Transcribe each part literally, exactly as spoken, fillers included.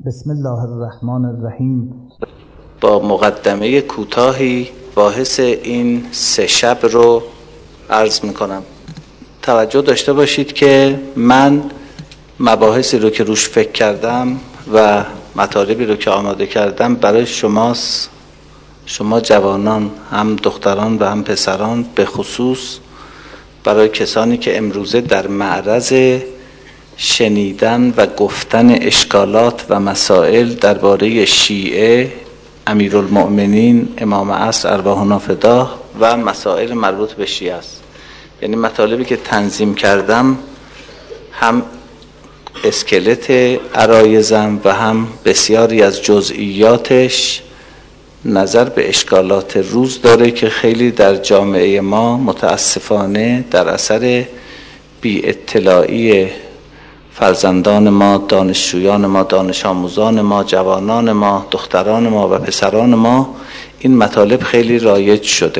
بسم الله الرحمن الرحیم. با مقدمه کوتاهی باحث این سه شب رو عرض میکنم. توجه داشته باشید که من مباحثی رو که روش فکر کردم و مطالبی رو که آماده کردم برای شماست، شما جوانان، هم دختران و هم پسران، به خصوص برای کسانی که امروزه در معرض شنیدن و گفتن اشکالات و مسائل درباره شیعه، امیرالمؤمنین امام عصر ارواحنا فداه و مسائل مربوط به شیعه است. یعنی مطالبی که تنظیم کردم هم اسکلت عرایزم و هم بسیاری از جزئیاتش نظر به اشکالات روز داره که خیلی در جامعه ما متاسفانه در اثر بی اطلاعی فرزندان ما، دانشجویان ما، دانش آموزان ما، جوانان ما، دختران ما و پسران ما این مطالب خیلی رایج شده.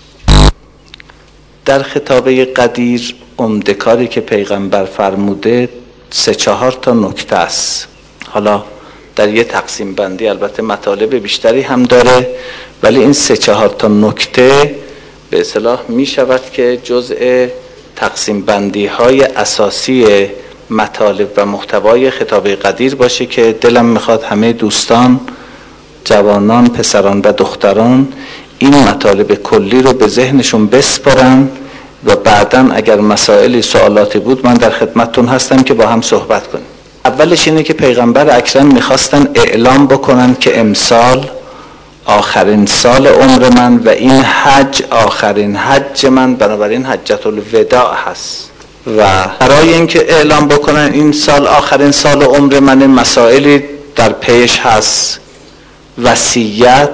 در خطابه قدیر عمده کاری که پیغمبر فرموده سه چهار تا نکته است. حالا در یه تقسیم بندی البته مطالب بیشتری هم داره، ولی این سه چهار تا نکته به اصطلاح می شود که جزء تقسیم بندی های اساسی مطالب و محتوای خطابه قدیر باشه که دلم میخواد همه دوستان، جوانان، پسران و دختران این مطالب کلی رو به ذهنشون بسپارن و بعداً اگر مسائلی سوالاتی بود من در خدمتتون هستم که با هم صحبت کنیم. اولش اینه که پیغمبر اکرم میخواستن اعلام بکنن که امسال آخرین سال عمر من و این حج آخرین حج من، بنابراین حجة الوداع هست. و برای اینکه اعلام بکنن این سال آخرین سال عمر من، مسائلی در پیش هست: وصیت،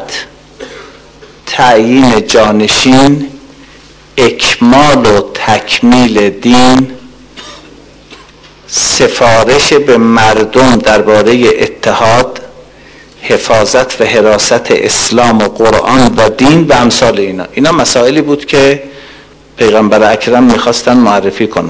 تعیین جانشین، اکمال و تکمیل دین، سفارش به مردم درباره اتحاد، حفاظت و حراست اسلام و قرآن و دین و امثال اینا. اینا مسائلی بود که پیغمبر اکرم میخواستن معرفی کنن.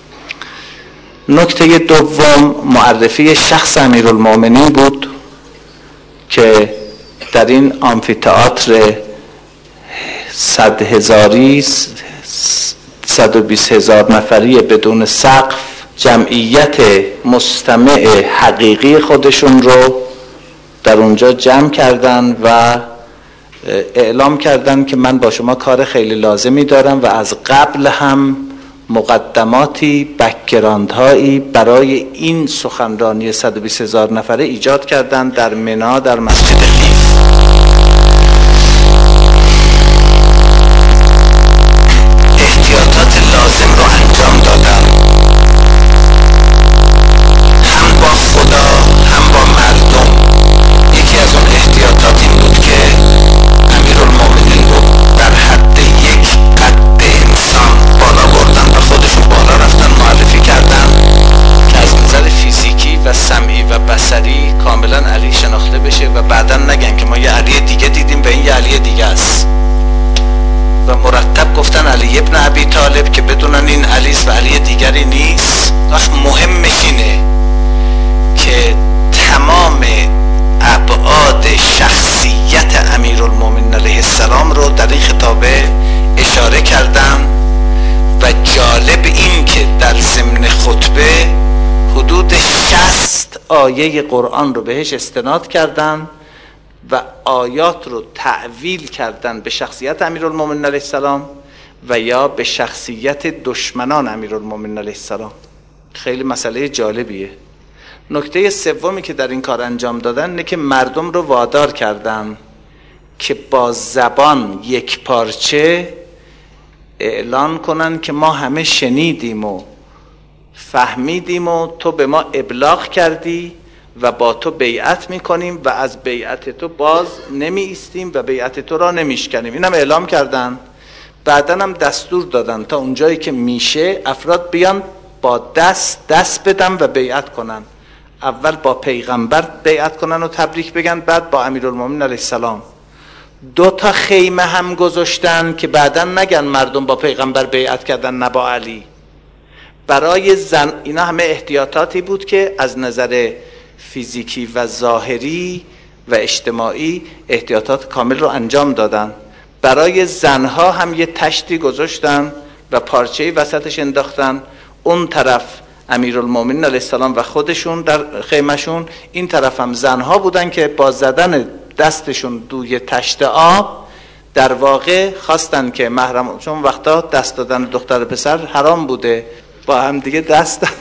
نکته دوم معرفی شخص امیرالمؤمنین بود که در این آمفی‌تئاتر صد هزاری صد و بیست هزار نفری بدون سقف جمعیت مستمع حقیقی خودشون رو در اونجا جمع کردن و اعلام کردن که من با شما کار خیلی لازمی دارم و از قبل هم مقدماتی، بک‌گراندهایی برای این سخنرانی صد و بیست هزار نفره ایجاد کردن در منی در مسجد خیف. احتیاطات لازم رو انجام دادن، هم با خدا هم با مردم. یکی از اون احتیاطات این بود که امیرالمؤمنین رو در حد یک قد انسان بالا بردن و خودشون بالا رفتن معرفی کردن که از نظر فیزیکی و سمعی و بصری کاملا علی شناخته بشه و بعدا نگن که ما یه علی دیگه دیدیم و این یه علی دیگه است. و مرتب گفتن علی ابن ابی طالب که بدونن این علی است و علی دیگری نیست. وقت مهمش اینه که تمام ابعاد شخصیت امیرالمؤمنین علیه السلام رو در این خطابه اشاره کردم و جالب این که در ضمن خطبه حدود شصت آیه قرآن رو بهش استناد کردن و آیات رو تعویل کردن به شخصیت امیرالمؤمنین علیه السلام و یا به شخصیت دشمنان امیرالمؤمنین علیه السلام. خیلی مسئله جالبیه. نکته سومی که در این کار انجام دادن اینه که مردم رو وادار کردن که با زبان یک پارچه اعلان کنن که ما همه شنیدیم و فهمیدیم و تو به ما ابلاغ کردی و با تو بیعت میکنیم و از بیعت تو باز نمی ایستیم و بیعت تو را نمیشکنیم. اینم اعلام کردن. بعدن هم دستور دادن تا اونجایی که میشه افراد بیان با دست دست بدن و بیعت کنن. اول با پیغمبر بیعت کنن و تبریک بگن، بعد با امیرالمؤمنین علیه السلام. دو تا خیمه هم گذاشتن که بعداً نگن مردم با پیغمبر بیعت کردن نه با علی. برای زن اینا همه احتیاطاتی بود که از نظر فیزیکی و ظاهری و اجتماعی احتیاطات کامل رو انجام دادن. برای زنها هم یه تشتی گذاشتن و پارچه‌ای وسطش انداختن، اون طرف امیرالمومنین علیه السلام و خودشون در خیمهشون، این طرف هم زنها بودن که با زدن دستشون دوی تشت آب در واقع خواستن که محرم، چون وقتا دست دادن دختر پسر حرام بوده، با هم دیگه دست داد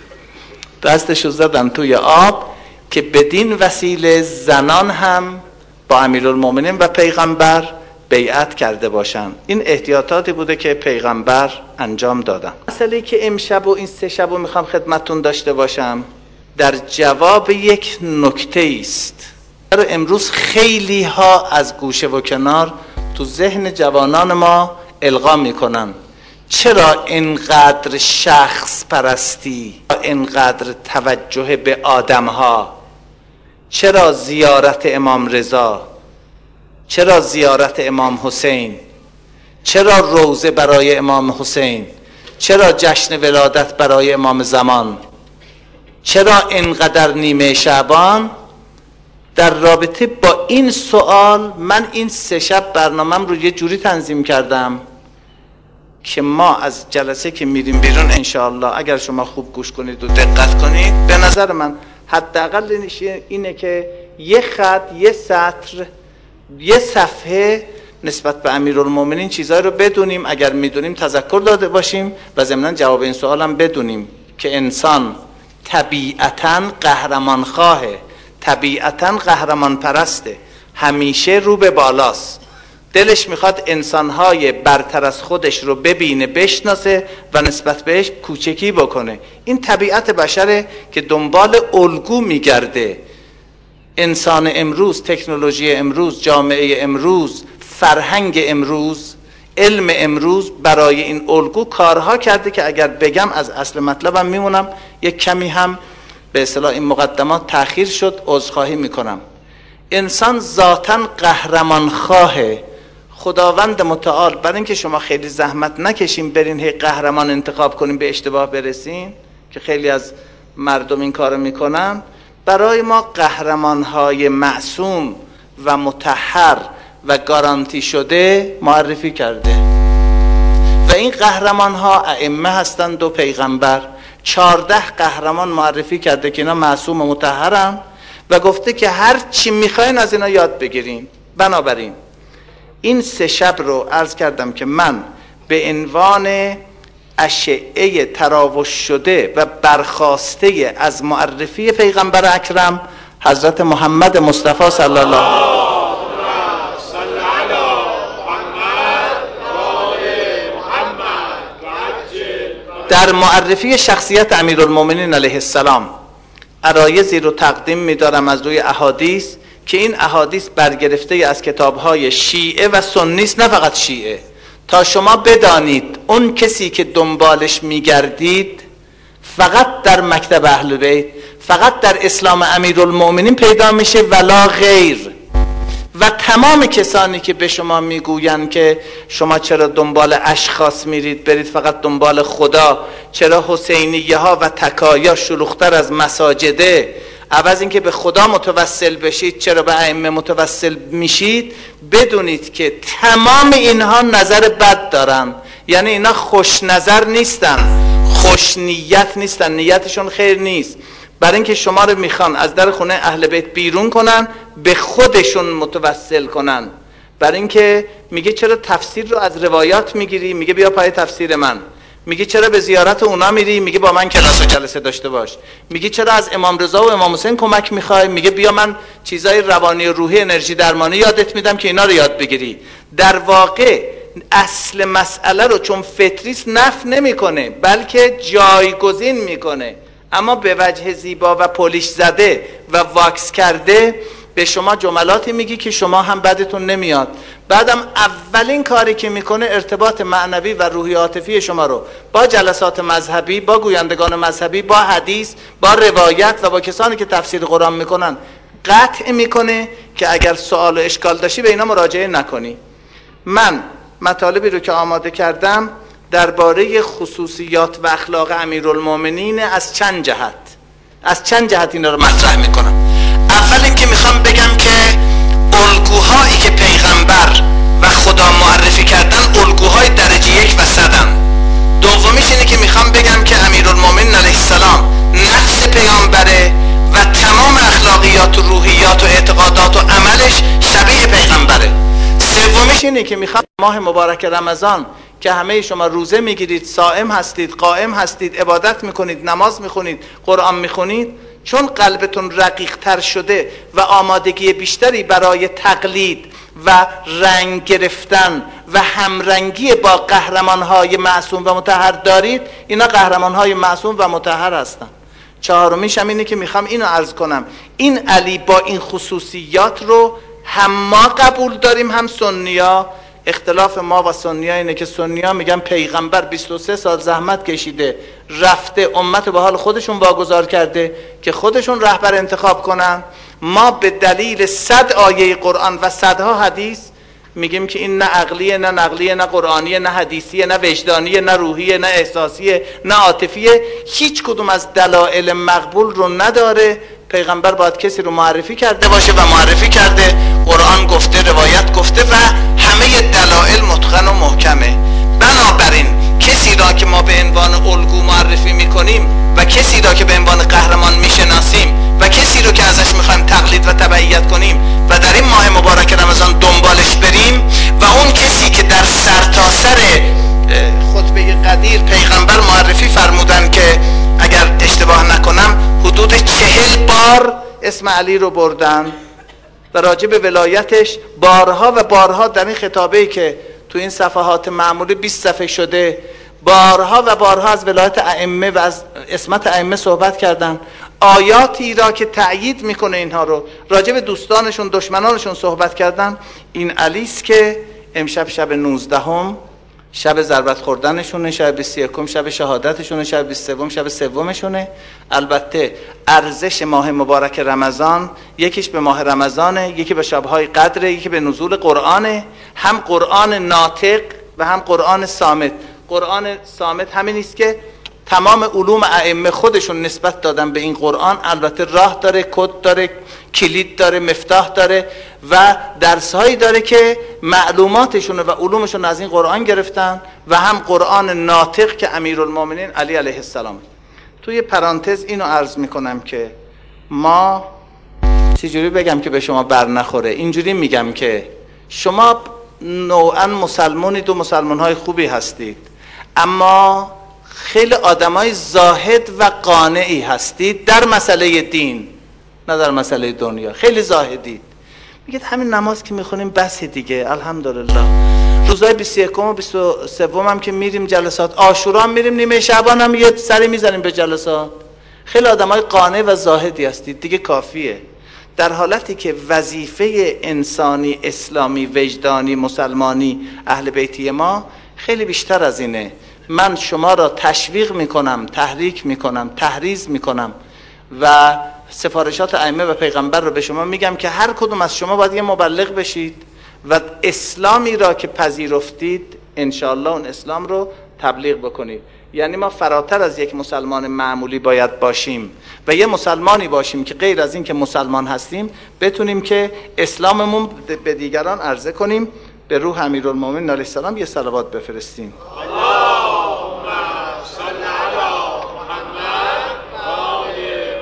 دستشو زدن توی آب که بدین وسیله زنان هم با امیرالمومنین و پیغمبر بیعت کرده باشن. این احتیاطاتی بوده که پیغمبر انجام دادن. مسئله که امشب و این سه شب رو میخوام خدمتون داشته باشم در جواب یک نکته است. امروز خیلی ها از گوشه و کنار تو ذهن جوانان ما القا میکنن. چرا اینقدر شخص پرستی، اینقدر توجه به آدم ها؟ چرا زیارت امام رضا؟ چرا زیارت امام حسین؟ چرا روزه برای امام حسین؟ چرا جشن ولادت برای امام زمان؟ چرا اینقدر نیمه شعبان؟ در رابطه با این سوال من این سه شب برنامه‌ام رو یه جوری تنظیم کردم که ما از جلسه که میریم بیرون انشاءالله اگر شما خوب گوش کنید و دقت کنید، به نظر من حداقل اینه که یه خط، یه سطر، یه صفحه نسبت به امیرالمومنین چیزایی رو بدونیم، اگر میدونیم تذکر داده باشیم و ضمناً جواب این سوال هم بدونیم که انسان طبیعتاً قهرمان خواهه، طبیعتاً قهرمان پرسته، همیشه رو به بالاست، دلش میخواد انسانهای برتر از خودش رو ببینه، بشناسه و نسبت بهش کوچکی بکنه. این طبیعت بشره که دنبال الگو میگرده. انسان امروز، تکنولوژی امروز، جامعه امروز، فرهنگ امروز، علم امروز برای این الگو کارها کرده که اگر بگم از اصل مطلبم میمونم، یک کمی هم به اصطلاح این مقدمات تأخیر شد، عذرخواهی میکنم. انسان ذاتاً قهرمان خواهه. خداوند متعال برای اینکه شما خیلی زحمت نکشیم برین هی قهرمان انتخاب کنیم به اشتباه برسین که خیلی از مردم این کارو میکنن، برای ما قهرمان‌های معصوم و مطهر و گارانتی شده معرفی کرده و این قهرمان‌ها ائمه هستند و پیغمبر. چارده قهرمان معرفی کرده که اینا معصوم و مطهرن و گفته که هر چی میخواین از اینا یاد بگیرین. بنابراین این سه شب رو عرض کردم که من به عنوان اشعه تراوش شده و برخاسته از معرفی پیغمبر اکرم حضرت محمد مصطفی صلی الله علیه در معرفی شخصیت امیرالمومنین علیه السلام عرایضی رو تقدیم می‌دارم از روی احادیث که این احادیث برگرفته از کتاب‌های شیعه و سنی است، نه فقط شیعه، تا شما بدانید اون کسی که دنبالش میگردید فقط در مکتب اهل بیت، فقط در اسلام امیرالمومنین پیدا میشه ولا غیر. و تمام کسانی که به شما میگوین که شما چرا دنبال اشخاص میرید، برید فقط دنبال خدا، چرا حسینیه ها و تکایا شلوغتر از مساجده، عوض اینکه به خدا متوسل بشید چرا به ائمه متوسل میشید، بدونید که تمام اینها نظر بد دارن. یعنی اینا خوش نظر نیستن، خوش نیت نیستن، نیتشون خیر نیست، برای اینکه شما رو میخوان از در خونه اهل بیت بیرون کنن، به خودشون متوسل کنن. برای اینکه میگه چرا تفسیر رو از روایات میگیری، میگه بیا پای تفسیر من. میگه چرا به زیارت اونا میری، میگه با من کلاس و جلسه داشته باش. میگه چرا از امام رضا و امام حسین کمک میخوای، میگه بیا من چیزای روانی و روحی انرژی درمانی یادت میدم که اینا رو یاد بگیری. در واقع اصل مسئله رو چون فطریست نفی نمیکنه بلکه جایگزین میکنه، اما به وجه زیبا و پولیش زده و واکس کرده به شما جملاتی میگی که شما هم بدتون نمیاد. بعدم اولین کاری که میکنه ارتباط معنوی و روحی عاطفی شما رو با جلسات مذهبی، با گویندگان مذهبی، با حدیث، با روایت و با کسانی که تفسیر قرآن میکنن قطع میکنه که اگر سوال و اشکال داشتی به اینا مراجعه نکنی. من مطالبی رو که آماده کردم درباره خصوصیات و اخلاق امیرالمومنین از چند جهت. از چند جهت اینا رو مطرح میکنم. اول اینکه میخوام بگم که الگوهایی که پیغمبر و خدا معرفی کردن الگوهای درجه یک و صدن. دومیش اینه که میخوام بگم که امیرالمومنین علیه السلام نفس پیامبره و تمام اخلاقیات و روحیات و اعتقادات و عملش شبیه پیغمبره. سومیش اینه که میخوام ماه مبارک رمضان که همه شما روزه میگیرید، صائم هستید، قائم هستید، عبادت میکنید، نماز میخونید، قرآن میخونید، چون قلبتون رقیق تر شده و آمادگی بیشتری برای تقلید و رنگ گرفتن و همرنگی با قهرمانهای معصوم و مطهر دارید، اینا قهرمانهای معصوم و مطهر هستن. چهارمیش هم اینه که میخوام اینو عرض کنم، این علی با این خصوصیات رو هم ما قبول داریم هم سنیا. اختلاف ما و سنیا اینه که سنیا میگن پیغمبر بیست و سه سال زحمت کشیده، رفته امت به حال خودشون واگذار کرده که خودشون رهبر انتخاب کنن. ما به دلیل صد آیه قرآن و صدها حدیث میگیم که این نه عقلیه، نه نقلیه، نه قرآنیه، نه حدیثیه، نه وجدانیه، نه روحیه، نه احساسیه، نه عاطفیه. هیچ کدوم از دلایل مقبول رو نداره. پیغمبر باید کسی رو معرفی کرده باشه و معرفی کرده، قرآن گفته، روایت گفته و همه دلایل متقن و محکمه. بنابراین کسی را که ما به عنوان الگو معرفی میکنیم و کسی را که به عنوان قهرمان میشناسیم و کسی رو که ازش میخوایم تقلید و تبعیت کنیم و در این ماه مبارک رمضان دنبالش بریم و اون کسی که در سرتاسر خطبه قدیر پیغمبر معرفی فرمودن که اگر اشتباه نکنم حدود چهل بار اسم علی رو بردن و راجع به ولایتش بارها و بارها در این خطابه‌ای که تو این صفحات معمولی بیست صفحه شده بارها و بارها از ولایت ائمه و از اسمت ائمه صحبت کردن. آیاتی را که تأیید میکنه اینها رو راجع به دوستانشون دشمنانشون صحبت کردن. این علی است که امشب شب نوزدهم، شب ضربت خوردنشونه، شب بیست و یکم شب شهادتشونه، شب بیست و سوم شب سومشونه. البته ارزش ماه مبارک رمضان یکیش به ماه رمضانه، یکی به شبهای قدره، یکی به نزول قرآنه. هم قرآن ناطق و هم قرآن صامت. قرآن صامت همین است که تمام علوم ائمه خودشون نسبت دادن به این قرآن. البته راه داره، کد داره، کلید داره، مفتاح داره و درسهایی داره که معلوماتشون و علومشون از این قرآن گرفتن. و هم قرآن ناطق که امیرالمومنین علی علیه السلام. توی پرانتز اینو عرض میکنم که ما چجوری بگم که به شما بر نخوره، اینجوری میگم که شما نوعا مسلمانید و مسلمانهای خوبی هستید، اما خیلی آدمای زاهد و قانعی هستید در مسئله دین، نه در مسئله دنیا. خیلی زاهدید، میگید همین نماز که میخونیم بس دیگه، الحمدلله. روزهای بیست و یکم و بیست و سوم هم که میریم جلسات، عاشورا هم میریم، نیمه شعبان هم یه سری میزنیم به جلسات. خیلی آدمای قانع و زاهدی هستید، دیگه کافیه. در حالتی که وظیفه انسانی، اسلامی، وجدانی، مسلمانی، اهل بیتی ما خیلی بیشتر از اینه. من شما را تشویق میکنم، تحریک میکنم، تحریض میکنم و سفارشات ائمه و پیغمبر رو به شما میگم که هر کدوم از شما باید یه مبلغ بشید و اسلامی را که پذیرفتید انشاءالله اون اسلام رو تبلیغ بکنید. یعنی ما فراتر از یک مسلمان معمولی باید باشیم و یه مسلمانی باشیم که غیر از این که مسلمان هستیم بتونیم که اسلاممون به دیگران عرضه کنیم. به روح امیرالمومنین علیه السلام یه صلوات بفرستیم. اللهم صل علی محمد و آل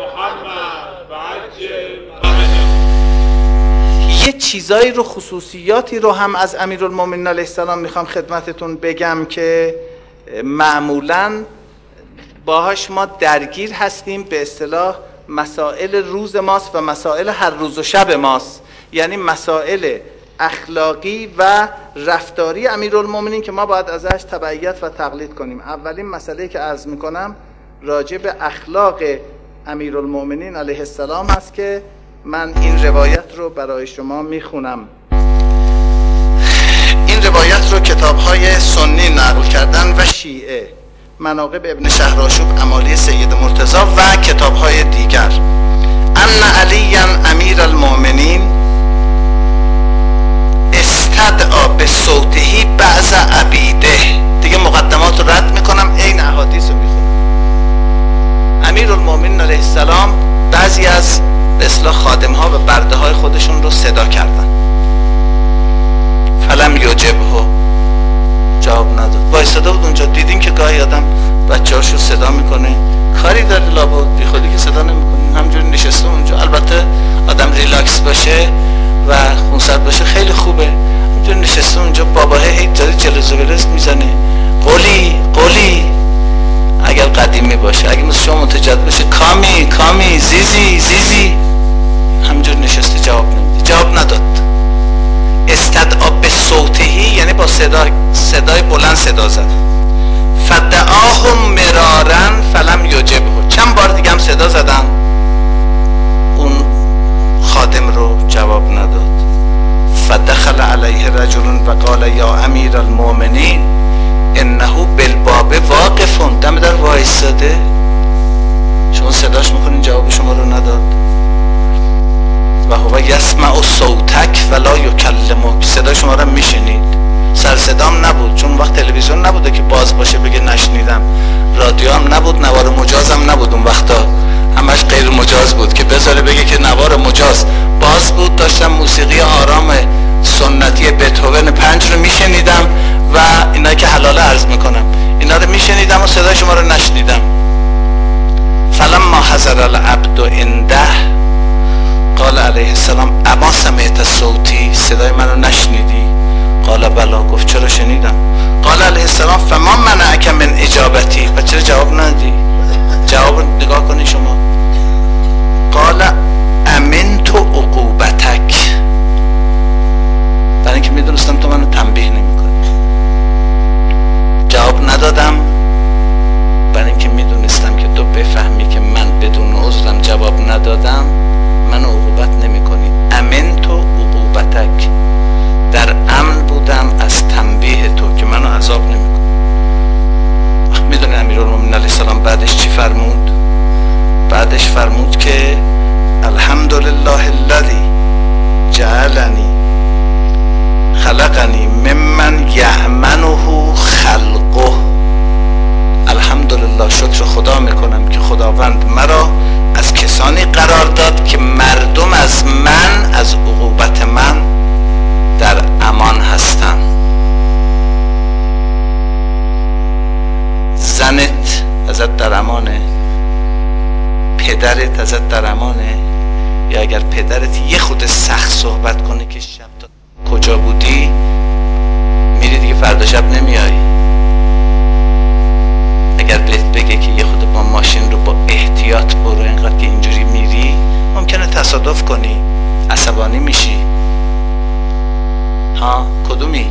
محمد و عجل. یه چیزایی رو، خصوصیاتی رو هم از امیرالمومنین علیه السلام میخوام خدمتتون بگم که معمولاً باهاش ما درگیر هستیم. به اصطلاح مسائل روز ماست و مسائل هر روز و شب ماست، یعنی مسائل اخلاقی و رفتاری امیرالمومنین که ما باید ازش تبعیت و تقلید کنیم. اولین مسئله که عرض میکنم راجع به اخلاق امیرالمومنین علیه السلام هست که من این روایت رو برای شما میخونم. این روایت رو کتاب‌های سنی نقل کردن و شیعه، مناقب ابن شهرآشوب، امالی سید مرتضی و کتاب‌های دیگر. ان علی امیر المؤمنین استدعا به صوته بعض عبیده. دیگه مقدمات رو رد میکنم، این احادیث رو میخونم. امیر المؤمنین علیه السلام و برده های خودشون رو صدا کردن. فلم یجبه، جواب نداد. وایساده بود اونجا. دیدین که گاهی آدم بچه‌هاشو صدا میکنه، کاری داره لابد، بی خودی که صدا نمیکنه، همجوری نشسته اونجا. البته آدم ریلکس باشه و خونسرد باشه خیلی خوبه. همجوری نشسته اونجا، باباه هی داره جلز و ولز میزنه، قولی قولی. اگر قدیمی باشه، اگه مثل شما متجدد باشه، کامی کامی، زیزی زیزی، همجوری نشسته جواب نمیده. جواب نداد. استدعا به صوتهی یعنی با صدا، صدای بلند صدا زد. فدعاهم مرارن فلم یجبه، چند بار دیگه هم صدا زدن، اون خادم رو جواب نداد. فدخل علیه رجل و قال یا امیر المؤمنین انه بالباب واقفون، دم در وایساده، شما صداش میکنین جواب شما رو نداد. و هو یسمع صوتک ولا یکلمک، صدا شما رو میشنید، سر صدام نبود، چون وقت تلویزیون نبوده که باز باشه بگه نشنیدم، رادیو هم نبود، نوار مجاز هم نبود اون وقتا، همش غیر مجاز بود که بذاره بگه که نوار مجاز باز بود. داشتم موسیقی آرام سنتی بتهوون پنج رو میشنیدم و اینا که حلاله عرض میکنم، اینا رو میشنیدم و صدای شما رو نشنیدم. فلما حضر العبد عنده قال علیه السلام اما سمعت صوتی، صدای منو نشنیدی؟ قال بلا، گفت چرا شنیدم. قال علیه السلام فما منعک من اجابتی، پس چرا جواب ندی؟ جواب نگاه کنی شما. قال امنت عقوبتک، برای اینکه میدونستم تو منو تنبیه نمیکنی. جواب ندادم برای اینکه میدونستم که تو بفهمی که من بدون عذرم جواب ندادم منو عقوبت نمیکنی. امنت عقوبتک، در امن بودم از تنبیه تو که منو عذاب نمیکنی. میدونی امیرالمومنین علیه السلام بعدش چی فرمود؟ بعدش فرمود که الحمدلله الذی جعلنی خلقنی ممن یأمنه خلقه. الحمدلله، شکر خدا میکنم که خداوند مرا از کسانی قرار داد که مردم از من، از عقوبت من در امان هستن. زنت ازت در امانه، پدرت ازت در امانه، یا اگر پدرت یه خود سخت صحبت کنه که شب تا کجا بودی، میری دیگه فردا شب نمیای. اگر بهت بگه که یه خود با ماشین رو با احتیاط برو، اینقدر که اینجوری میری ممکنه تصادف کنی، عصبانی میشی. ها کدومی؟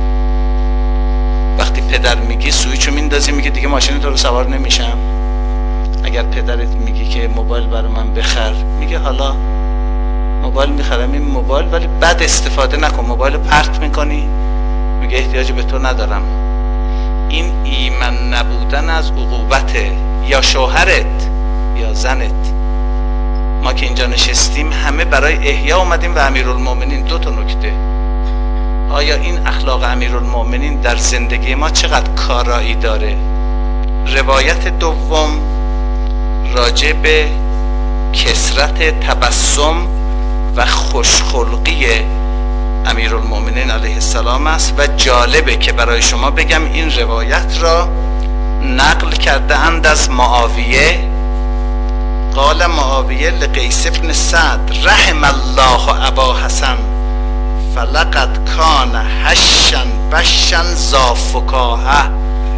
وقتی پدر میگی سویچو میندازی میگه دیگه ماشین تو رو سوار نمیشم. اگر پدرت میگی که موبایل برای من بخر، میگه حالا موبایل میخرم، این موبایل ولی بد استفاده نکن، موبایل پرت میکنی، میگه احتیاجی به تو ندارم. این ایمن نبودن از عقوبته، یا شوهرت یا زنت. ما که اینجا نشستیم همه برای احیا اومدیم و امیرالمومنین دو تا نکته. آیا این اخلاق امیرالمومنین در زندگی ما چقدر کارایی داره؟ روایت دوم راجع به کثرت تبسم و خوشخلقی امیرالمومنین علیه السلام است و جالبه که برای شما بگم این روایت را نقل کرده اند از معاویه. قال معاویه لقیس بن سعد رحم الله ابا حسن فلقد کان هشا بشا ذا فکاهه.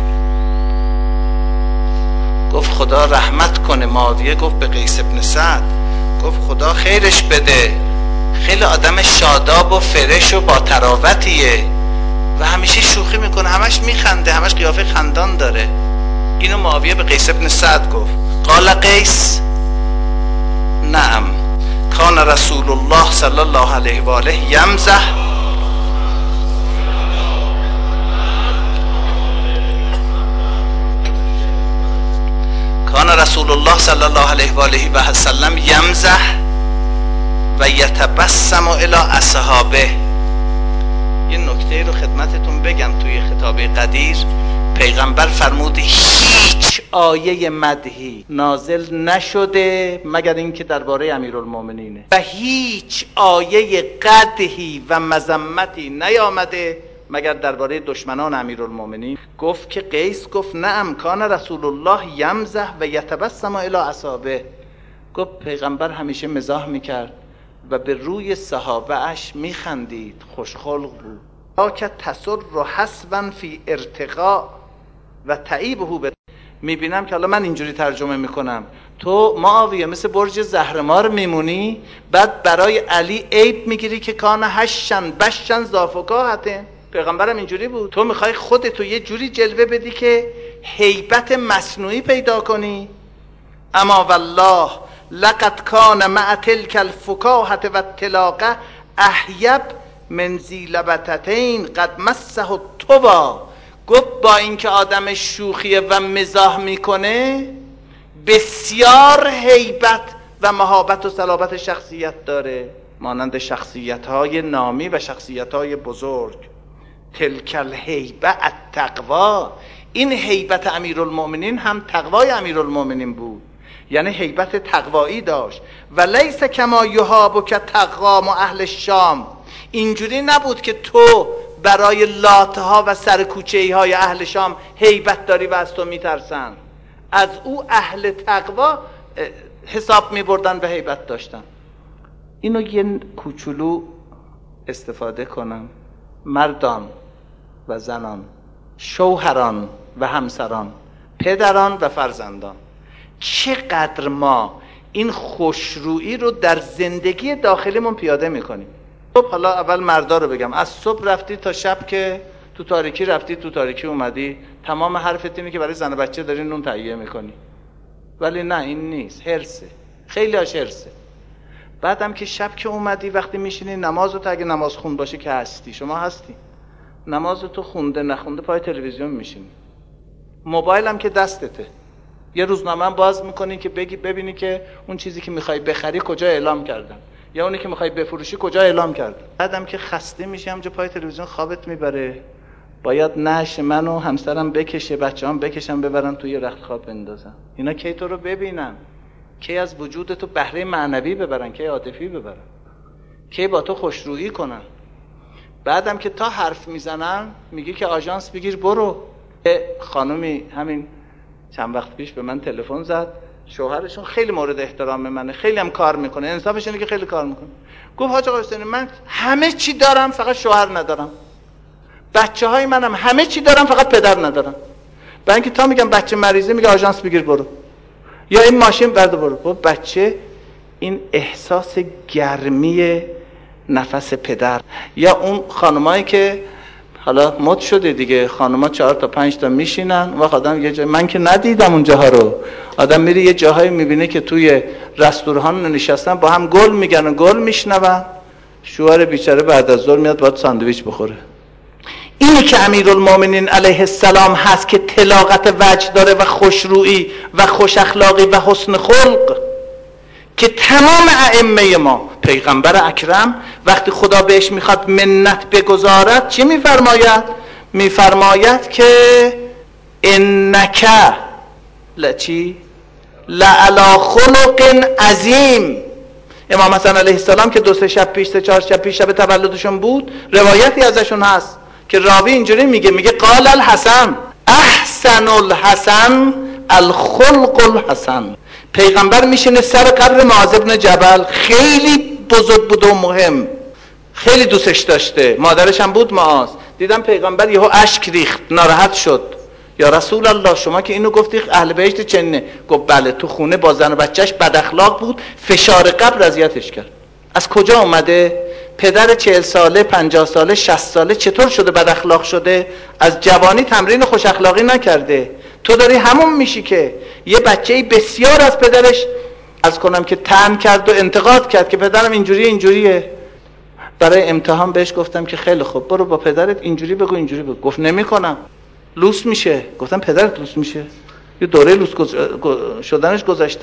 گفت خدا رحمت کنه. معاویه گفت به قیس بن سعد، گفت خدا خیرش بده، خیلی آدم شاداب و فرش و با تراوتیه و همیشه شوخی میکنه، همش میخنده، همش قیافه خندان داره. اینو معاویه به قیس بن سعد گفت. قال قیس نعم کان رسول الله صلی الله علیه و آله یمزح کان رسول الله صلی الله علیه و آله و سلم یمزح و یتبسم الی اصحابه. یه نکته رو خدمتتون بگم توی خطابه قدیر پیغمبر فرمود هیچ آیه مدحی نازل نشده مگر اینکه درباره امیرالمومنینه و هیچ آیه قدحی و مذمتی نیامده مگر درباره دشمنان امیرالمومنین. گفت که قیس گفت نعم کان رسول الله یمزح و یتبسم الی اصحابه. گفت پیغمبر همیشه مزاح میکرد و به روی صحابه اش میخندید، خوشخلق بود. که تسر رو حسبا فی ارتقا و تعیبه به. میبینم که حالا من اینجوری ترجمه میکنم، تو معاویه مثل برج زهرمار میمونی، بعد برای علی عیب میگیری که کان هشن بشن زافکاهته. پیغمبرم اینجوری بود، تو میخوای خودتو یه جوری جلوه بدی که هیبت مصنوعی پیدا کنی. اما والله لقد کان مع تلک الفکاهت و الطلاقه احیب من ذی لبتتین قد مسه الطوا. گفت با اینکه آدم شوخیه و مزاح میکنه بسیار هیبت و مهابت و صلابت شخصیت داره، مانند شخصیت های نامی و شخصیت های بزرگ. تلک الهیبه التقوا. این هیبت امیرالمومنین هم تقوای امیرالمومنین بود، یعنی هیبت تقوایی داشت. و لیس کما یهاب که تقوام اهل الشام. اینجوری نبود که تو برای لاتها و سرکوچه‌ای های اهل شام هیبت داری و از تو میترسن. از او اهل تقوا حساب میبردن و هیبت داشتن. اینو یه کوچولو استفاده کنم. مردان و زنان، شوهران و همسران، پدران و فرزندان، چقدر ما این خوشرویی رو در زندگی داخلیمون پیاده میکنیم. خب حالا اول مردا رو بگم. از صبح رفتی تا شب که تو تاریکی رفتی تو تاریکی اومدی، تمام حرفت اینه که برای زن و بچه داری نون تهیه میکنی. ولی نه، این نیست، حرصه. خیلی هاش حرصه. بعدم که شب که اومدی وقتی میشینی نمازو تا اگه نماز خون باشه که هستی، شما هستی، نمازو تو خونده نخونده پای تلویزیون میشینی، موبایل هم که دستته، یه روزنامه هم باز میکنی که بگی ببینی که اون چیزی که میخوای بخری کجا اعلام کردن، یا اونی که میخوای بفروشی کجا اعلام کردن. بعدم که خسته میشی همونجا پای تلویزیون خوابت میبره، باید نش من و همسرم بکشه، بچه‌هام بکشن ببرن توی رخت خواب بندازن. اینا کی تو رو ببینن، کی از وجود تو بهره معنوی ببرن، کی عاطفی ببرن، کی با تو خوشرویی کنن. بعدم که تا حرف میزنن میگی که آژانس بگیر برو. خانومی همین چند وقت پیش به من تلفن زد، شوهرشون خیلی مورد احترام منه، خیلی هم کار میکنه، انصافش اینه که خیلی کار میکنه. گفت حاج آقا حسینی من همه چی دارم فقط شوهر ندارم، بچه های منم همه چی دارم فقط پدر ندارم. برای اینکه تا میگم بچه مریضه میگه آژانس بگیر برو، یا این ماشین برد برو. خب بچه این احساس گرمی نفس پدر، یا اون خانمایی که حالا مد شده دیگه، خانما چهار تا پنج تا میشینن و آدم یه جای، من که ندیدم اون جاها رو، آدم میره یه جاهایی میبینه که توی رستوران نشستن با هم گل میگن و گل میشنون، شوهر بیچاره بعد از ظهر میاد باید ساندویچ بخوره. اینی که امیرالمومنین علیه السلام هست که طلاقت وجه داره و خوشرویی و خوش اخلاقی و حسن خلق، که تمام ائمه ما، پیغمبر اکرم وقتی خدا بهش میخواد منت بگذارد چی میفرماید؟ میفرماید که انک لچی لعلا خلق عظیم. امام حسن علیه السلام که دو سه شب پیش سه چهار شب پیش شب تولدشون بود، روایتی ازشون هست که راوی اینجوری میگه، میگه قال الحسن احسن الحسن الخلق الحسن. پیغمبر میشینه سر قبر معاذ بن جبل، خیلی بزرگ بود و مهم، خیلی دوستش داشته، مادرش هم بود معاذ. دیدم پیغمبر یهو اشک ریخت، ناراحت شد، یا رسول الله شما که اینو گفتی اهل بهشت چنه؟ گفت بله، تو خونه با زن و بچهش بد اخلاق بود، فشار قبر اذیتش کرد. از کجا اومده؟ پدر چهل ساله، پنجاه ساله، شصت ساله چطور شده بد اخلاق شده؟ از جوانی تمرین خوش اخلاقی نکرده. تو داری همون میشی که یه بچه‌ای بسیار از پدرش از کنم که طعن کرد و انتقاد کرد که پدرم اینجوری اینجوریه. برای امتحان بهش گفتم که خیلی خوب برو با پدرت اینجوری بگو اینجوری بگو. گفت نمی‌کنم، لوس میشه. گفتم پدرت لوس میشه؟ یه دوره لوس گز... شدنش گذشته.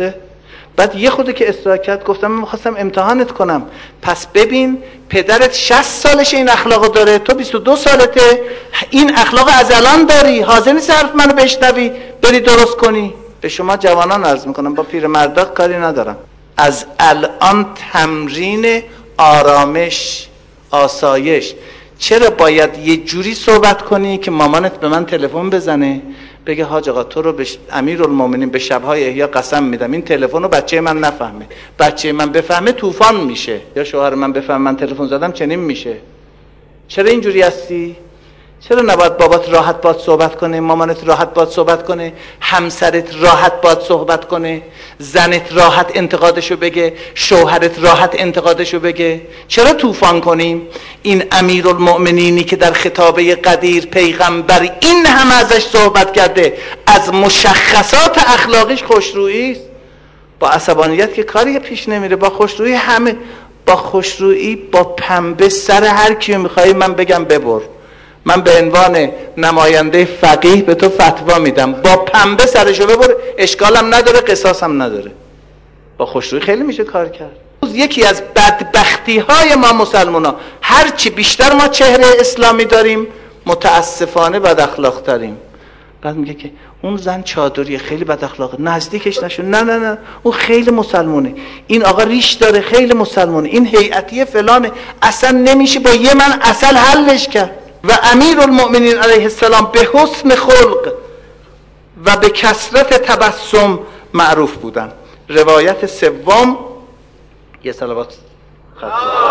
بعد یه خورده که اصرار کرد گفتم من می‌خواستم امتحانت کنم، پس ببین پدرت شصت سالشه این اخلاقو داره، تو بیست و دو سالته این اخلاق از الان داری، حاضر نیستی حرف منو بشنوی بری درست کنی؟ به شما جوانان عرض میکنم، با پیرمردا کاری ندارم، از الان تمرین آرامش، آسایش. چرا باید یه جوری صحبت کنی که مامانت به من تلفن بزنه بگه حاج آقا تو رو به امیرالمومنین به شب‌های احیا قسم میدم این تلفن رو بچه من نفهمه، بچه من بفهمه طوفان میشه، یا شوهر من بفهمه من تلفن زدم چنین میشه. چرا اینجوری هستی؟ چرا نباید بابات راحت باید صحبت کنه، مامانت راحت باید صحبت کنه، همسرت راحت باید صحبت کنه، زنت راحت انتقادشو بگه، شوهرت راحت انتقادشو بگه؟ چرا طوفان کنیم؟ این امیرالمؤمنینی که در خطابه قدیر پیغمبر این همه ازش صحبت کرده، از مشخصات اخلاقیش خوشرویی است. با عصبانیت که کاری پیش نمیره، با خوشرویی همه، با خوشرویی با پنبه سر هر کیو میخوای من بگم ببر، من به عنوان نماینده فقیه به تو فتوا میدم با پنبه سرشو ببر، اشکالم نداره، قصاصم نداره. با خوشرویی خیلی میشه کار کرد. یکی از بدبختی های ما مسلمان ها، هرچی بیشتر ما چهره اسلامی داریم متاسفانه بد اخلاق تریم. بعد میگه که اون زن چادریه خیلی بد اخلاقه، نزدیکش نشو. نه نه نه اون خیلی مسلمونه، این آقا ریش داره خیلی مسلمونه، این هیئتی فلانه، اصلا نمیشه با یه من اصل حلش کرد. و امیرالمؤمنین علیه السلام به حسن خلق و به کثرت تبسم معروف بودن. روایت سوم، یه صلوات خط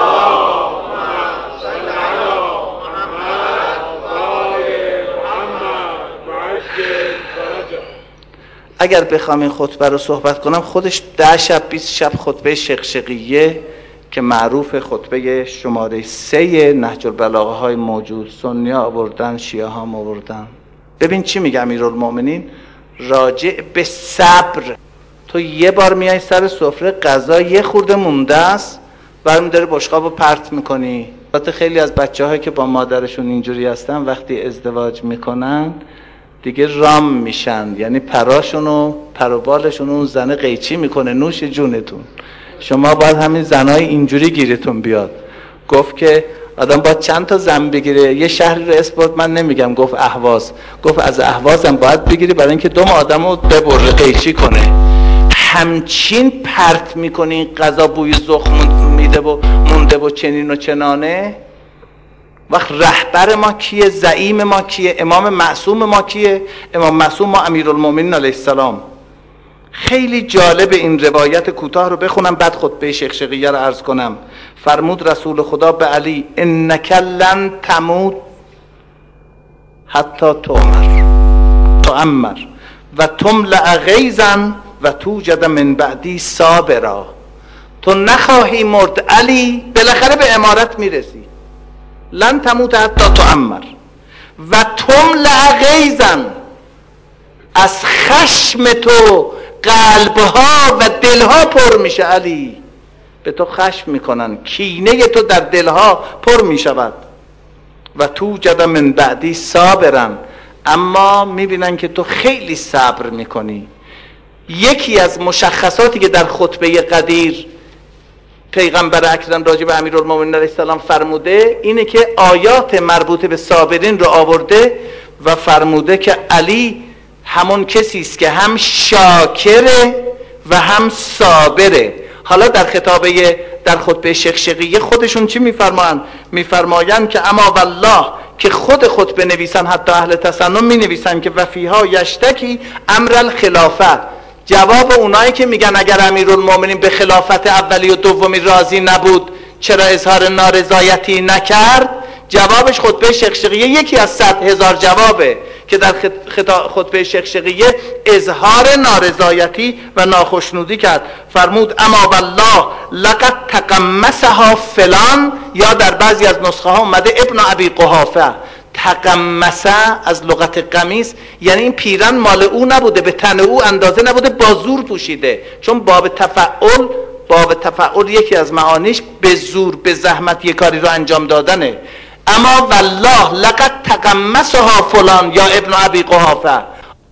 اگر بخوام این خطبه رو صحبت کنم خودش ده شب بیست شب خطبه شقشقیه که معروف خطبه شماره سه نهج البلاغه های موجود، سنی ها آوردن، شیعه ها آوردن. ببین چی میگه امیرالمؤمنین راجع به صبر. تو یه بار میای سر سفره غذا یه خورده مونده است برمی داره بشقابو پرت میکنی. البته خیلی از بچه هایی که با مادرشون اینجوری هستن وقتی ازدواج میکنن دیگه رام میشن، یعنی پراشون و پروبالشون اون زنه قیچی میکنه. نوش جونتون، شما باید همین زنای اینجوری گیرتون بیاد. گفت که آدم باید چند تا زن بگیره. یه شهری رو اسپورت من نمیگم، گفت اهواز، گفت از اهواز هم باید بگیری برای اینکه دوم آدم رو ببره قیچی کنه. همچین پرت میکنی غذا بوی زخم میده و مونده و چنین و چنانه. وقت رهبر ما کیه؟ زعیم ما کیه؟ امام معصوم ما کیه؟ امام معصوم ما امیرالمؤمنین علیه السلام. خیلی جالب این روایت کوتاه رو بخونم بعد خطبه شقشقیه رو عرض کنم. فرمود رسول خدا به علی انک لن تموت حتی تؤمر تؤمر و تملأ غیظا و توجد من بعدی صابرا. تو نخواهی مرد علی، بالاخره به امارت میرسی. لن تموت حتی تؤمر و تملأ غیظا، از خشم تو قلبها و دلها پر میشه علی، به تو خشم میکنن، کینه تو در دلها پر میشود. و توجد من بعدی صابرن، اما میبینن که تو خیلی صبر میکنی. یکی از مشخصاتی که در خطبه قدیر پیغمبر اکرم راجع به امیرالمؤمنین علیه السلام فرموده اینه که آیات مربوط به صابرین رو آورده و فرموده که علی همون کسی است که هم شاکره و هم صابره. حالا در خطابه در خطبه شقشقیه خودشون چی میفرمایند؟ میفرمایند که اما والله، که خود خطبه نویسن حتی اهل تسنن می نویسن که وفیها یشتکی امر الخلافه. جواب اونایی که میگن اگر امیرالمؤمنین به خلافت اولی و دومی راضی نبود چرا اظهار نارضایتی نکرد، جوابش خطبه شقشقیه یکی از صد هزار جوابه که در خطبه شقشقیه اظهار نارضایتی و ناخشنودی کرد. فرمود اما والله لقد تقمصها فلان، یا در بعضی از نسخه ها اومده ابن ابی قحافه. تقمصه از لغت قمیص یعنی این پیرن مال او نبوده، به تن او اندازه نبوده، با زور پوشیده. چون باب تفعل، باب تفعل یکی از معانیش به زور به زحمت یک کاری رو انجام دادنه. اما والله لقد تقمصها فلان یا ابن ابی قحافه.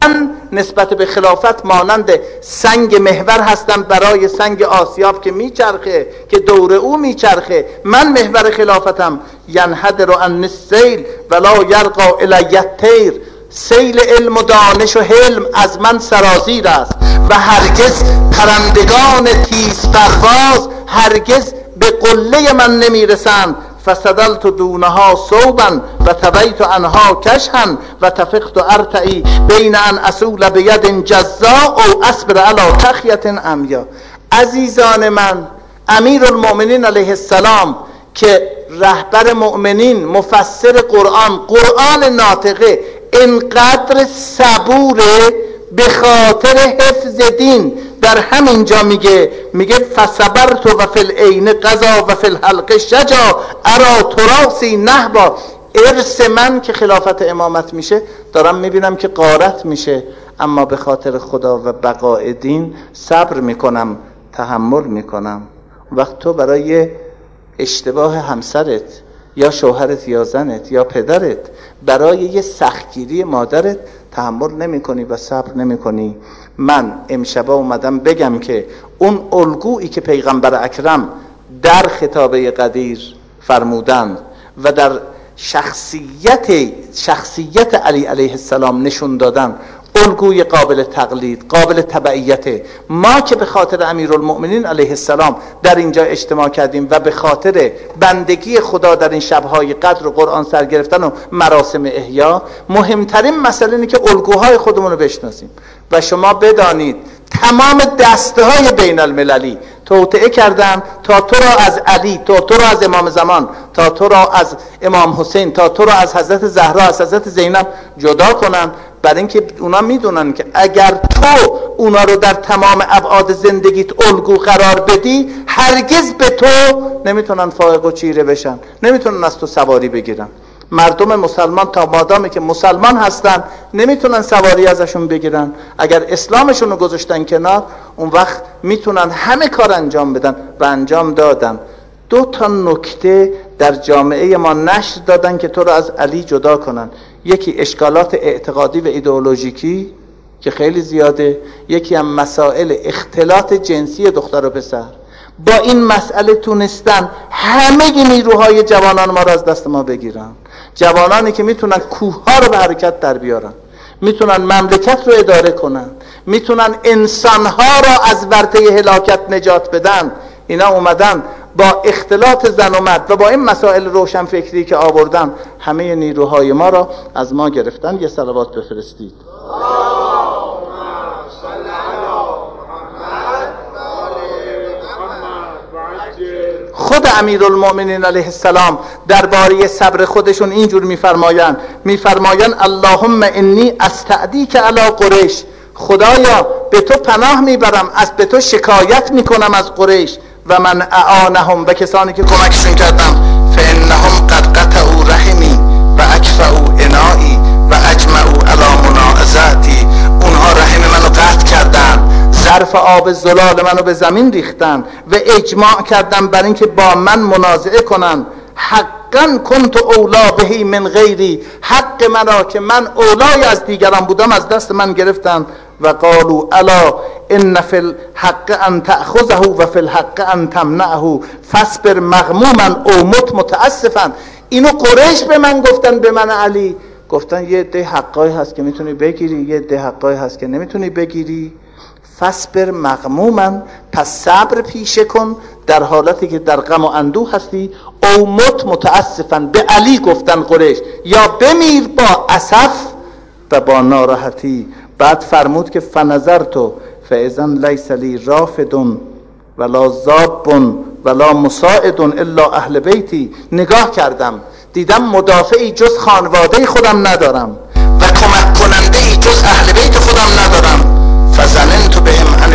من نسبت به خلافت مانند سنگ محور هستم برای سنگ آسیاب که میچرخه، که دور او میچرخه. من محور خلافتم. ینحدر عن السیل ولا یرقى الی الطیر. سیل علم و دانش و حلم از من سرازیر است و هرگز پرندگان تیز پرواز هرگز به قله من نمیرسند. فسدلت دونها صوبا و تبیت عنها کشحا و تفقت ارتعی بین ان اسول بید جزا او اصبر علی تخیت عمیا. عزیزان من، امیرالمؤمنین علیه السلام که رهبر مؤمنین، مفسر قرآن، قرآن ناطقه، اینقدر صبوره به خاطر حفظ دین. در همین جا میگه میگه فصبرت و فی العین قضا و فی الحلق شجا ارا تراسی نهبا. ارث من که خلافت امامت میشه دارم میبینم که غارت میشه، اما به خاطر خدا و بقاء دین صبر میکنم، تحمل میکنم. وقت تو برای اشتباه همسرت یا شوهرت یا زنت یا پدرت، برای یه سختگیری مادرت تحمل نمی کنی و صبر نمی کنی. من امشبا اومدم بگم که اون الگویی که پیغمبر اکرم در خطابه قدیر فرمودند و در شخصیت شخصیت علی علیه السلام نشون دادن، الگوی قابل تقلید، قابل تبعیته. ما که به خاطر امیرالمؤمنین علیه السلام در اینجا اجتماع کردیم و به خاطر بندگی خدا در این شبهای قدر و قرآن سر گرفتن و مراسم احیا، مهمترین مسئله اینه که الگوهای خودمون رو بشناسیم. و شما بدانید تمام دسته‌های بین المللی توطئه کردن تا تو را از علی، تا تو را از امام زمان، تا تو را از امام حسین، تا تو را از حضرت زهرا، از حضرت زینب جدا کنن، برای اینکه اونا میدونن که اگر تو اونا رو در تمام ابعاد زندگیت الگو قرار بدی، هرگز به تو نمیتونن فائق و چیره بشن، نمیتونن از تو سواری بگیرن. مردم مسلمان تا مادامی که مسلمان هستن نمیتونن سواری ازشون بگیرن. اگر اسلامشون رو گذاشتن کنار، اون وقت میتونن همه کار انجام بدن و انجام دادن. دو تا نکته در جامعه ما نشر دادن که تو رو از علی جدا کنن. یکی اشکالات اعتقادی و ایدئولوژیکی که خیلی زیاده، یکی هم مسائل اختلاط جنسی دختر و پسر. با این مسئله تونستن همه نیروهای جوانان ما را از دست ما بگیرن. جوانانی که میتونن کوهها رو به حرکت در بیارن، میتونن مملکت رو اداره کنن، میتونن انسانها را از ورطه هلاکت نجات بدن، اینا اومدن با اختلاط زن و مرد و با این مسائل روشن فکری که آوردن همه نیروهای ما را از ما گرفتن. یه صلوات بفرستید. خود امیرالمؤمنین علیه السلام درباره صبر خودشون اینجور میفرمایند میفرمایند اللهم انی استعدیک علی قریش. خدایا به تو پناه میبرم، از به تو شکایت میکنم از قریش و من اعانهم، و کسانی که کمکشون کردم، فانهم قد قطعوا رحمی و اکفؤا انایی و اجمعوا علی مناعزتی. اونها رحم منو قطع کردن، ظرف آب زلال منو به زمین ریختن و اجماع کردن بر اینکه با من منازعه کنن. حقا کنت اولا بهی من غیری، حق مرا که من اولای از دیگران بودم از دست من گرفتن. و قالوا الا ان فی الحق ان تأخذه و فی الحق ان تمنعه فاصبر مغموما او مت متاسفا. اینو قریش به من گفتن، به من علی گفتن یه عده حقایی هست که میتونی بگیری، یه عده حقایی هست که نمیتونی بگیری. فاصبر مغموما، پس صبر پیشه کن در حالتی که در غم و اندوه هستی. او مت متاسفا، به علی گفتن قریش، یا بمیر با اسف و با ناراحتی. بعد فرمود که فنظرت فاذا لیس لی رافد ولا ضاب ولا مساعد الا اهل بیتی. نگاه کردم دیدم مدافعی جز خانواده خودم ندارم و کمک کننده ای جز اهل بیت خودم ندارم. فظننت بهم عن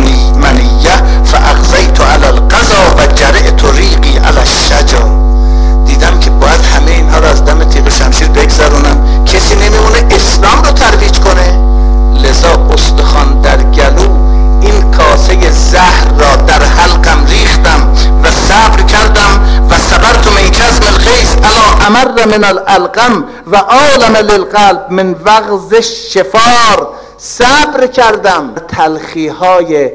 المنیه فاغزیت علی القضا و جرعت ریقی علی الشجا. دیدم که باید همه اینها رو از دم تیغ شمشیر بگذرونم، کسی نمیمونه اسلام رو ترویج کنه. لذا استخوان در گلو این کاسه زهر را در حلقم ریختم و صبر کردم. و صبرت من کظم الغیظ الا امر من الالقم و عالم للقلب من وغز الشفار. صبر کردم تلخی های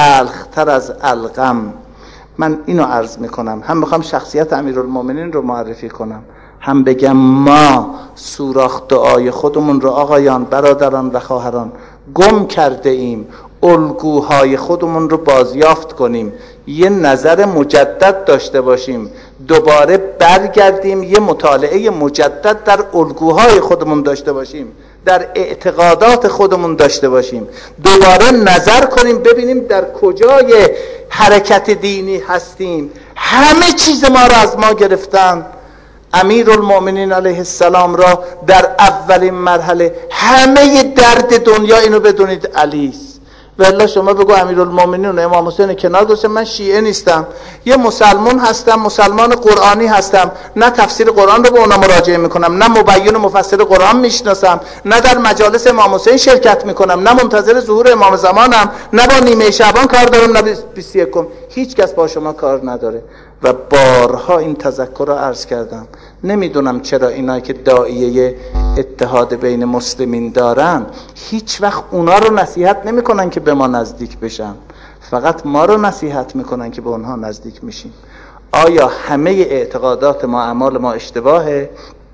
تلختر از الغم. من اینو عرض میکنم، هم میخوام شخصیت امیرالمومنین رو معرفی کنم، هم بگم ما سوراخ دعای خودمون رو آقایان، برادران و خواهران گم کرده ایم. الگوهای خودمون رو بازیافت کنیم، یه نظر مجدد داشته باشیم، دوباره برگردیم یه مطالعه مجدد در الگوهای خودمون داشته باشیم، در اعتقادات خودمون داشته باشیم، دوباره نظر کنیم ببینیم در کجای حرکت دینی هستیم. همه چیز ما را از ما گرفتن. امیرالمومنین علیه السلام را در اولین مرحله همه درد دنیا، اینو بدونید، علی است. والله شما بگو امیرالمومنین و امام حسین کنار گذاشتم، من شیعه نیستم، یه مسلمان هستم، مسلمان قرآنی هستم، نه تفسیر قرآن رو به اونا مراجعه میکنم، نه مبین و مفسر قرآن میشناسم، نه در مجالس امام حسین شرکت میکنم، نه منتظر ظهور امام زمانم، نه با نیمه شعبان کار دارم، نه بیست و یکم. هیچ کس با شما کار نداره. و بارها این تذکر را عرض کردم. نمیدونم چرا اینایی که داعیه اتحاد بین مسلمین دارن هیچ وقت اونا رو نصیحت نمیکنن که به ما نزدیک بشن، فقط ما رو نصیحت میکنن که به اونها نزدیک میشیم. آیا همه اعتقادات ما، اعمال ما اشتباهه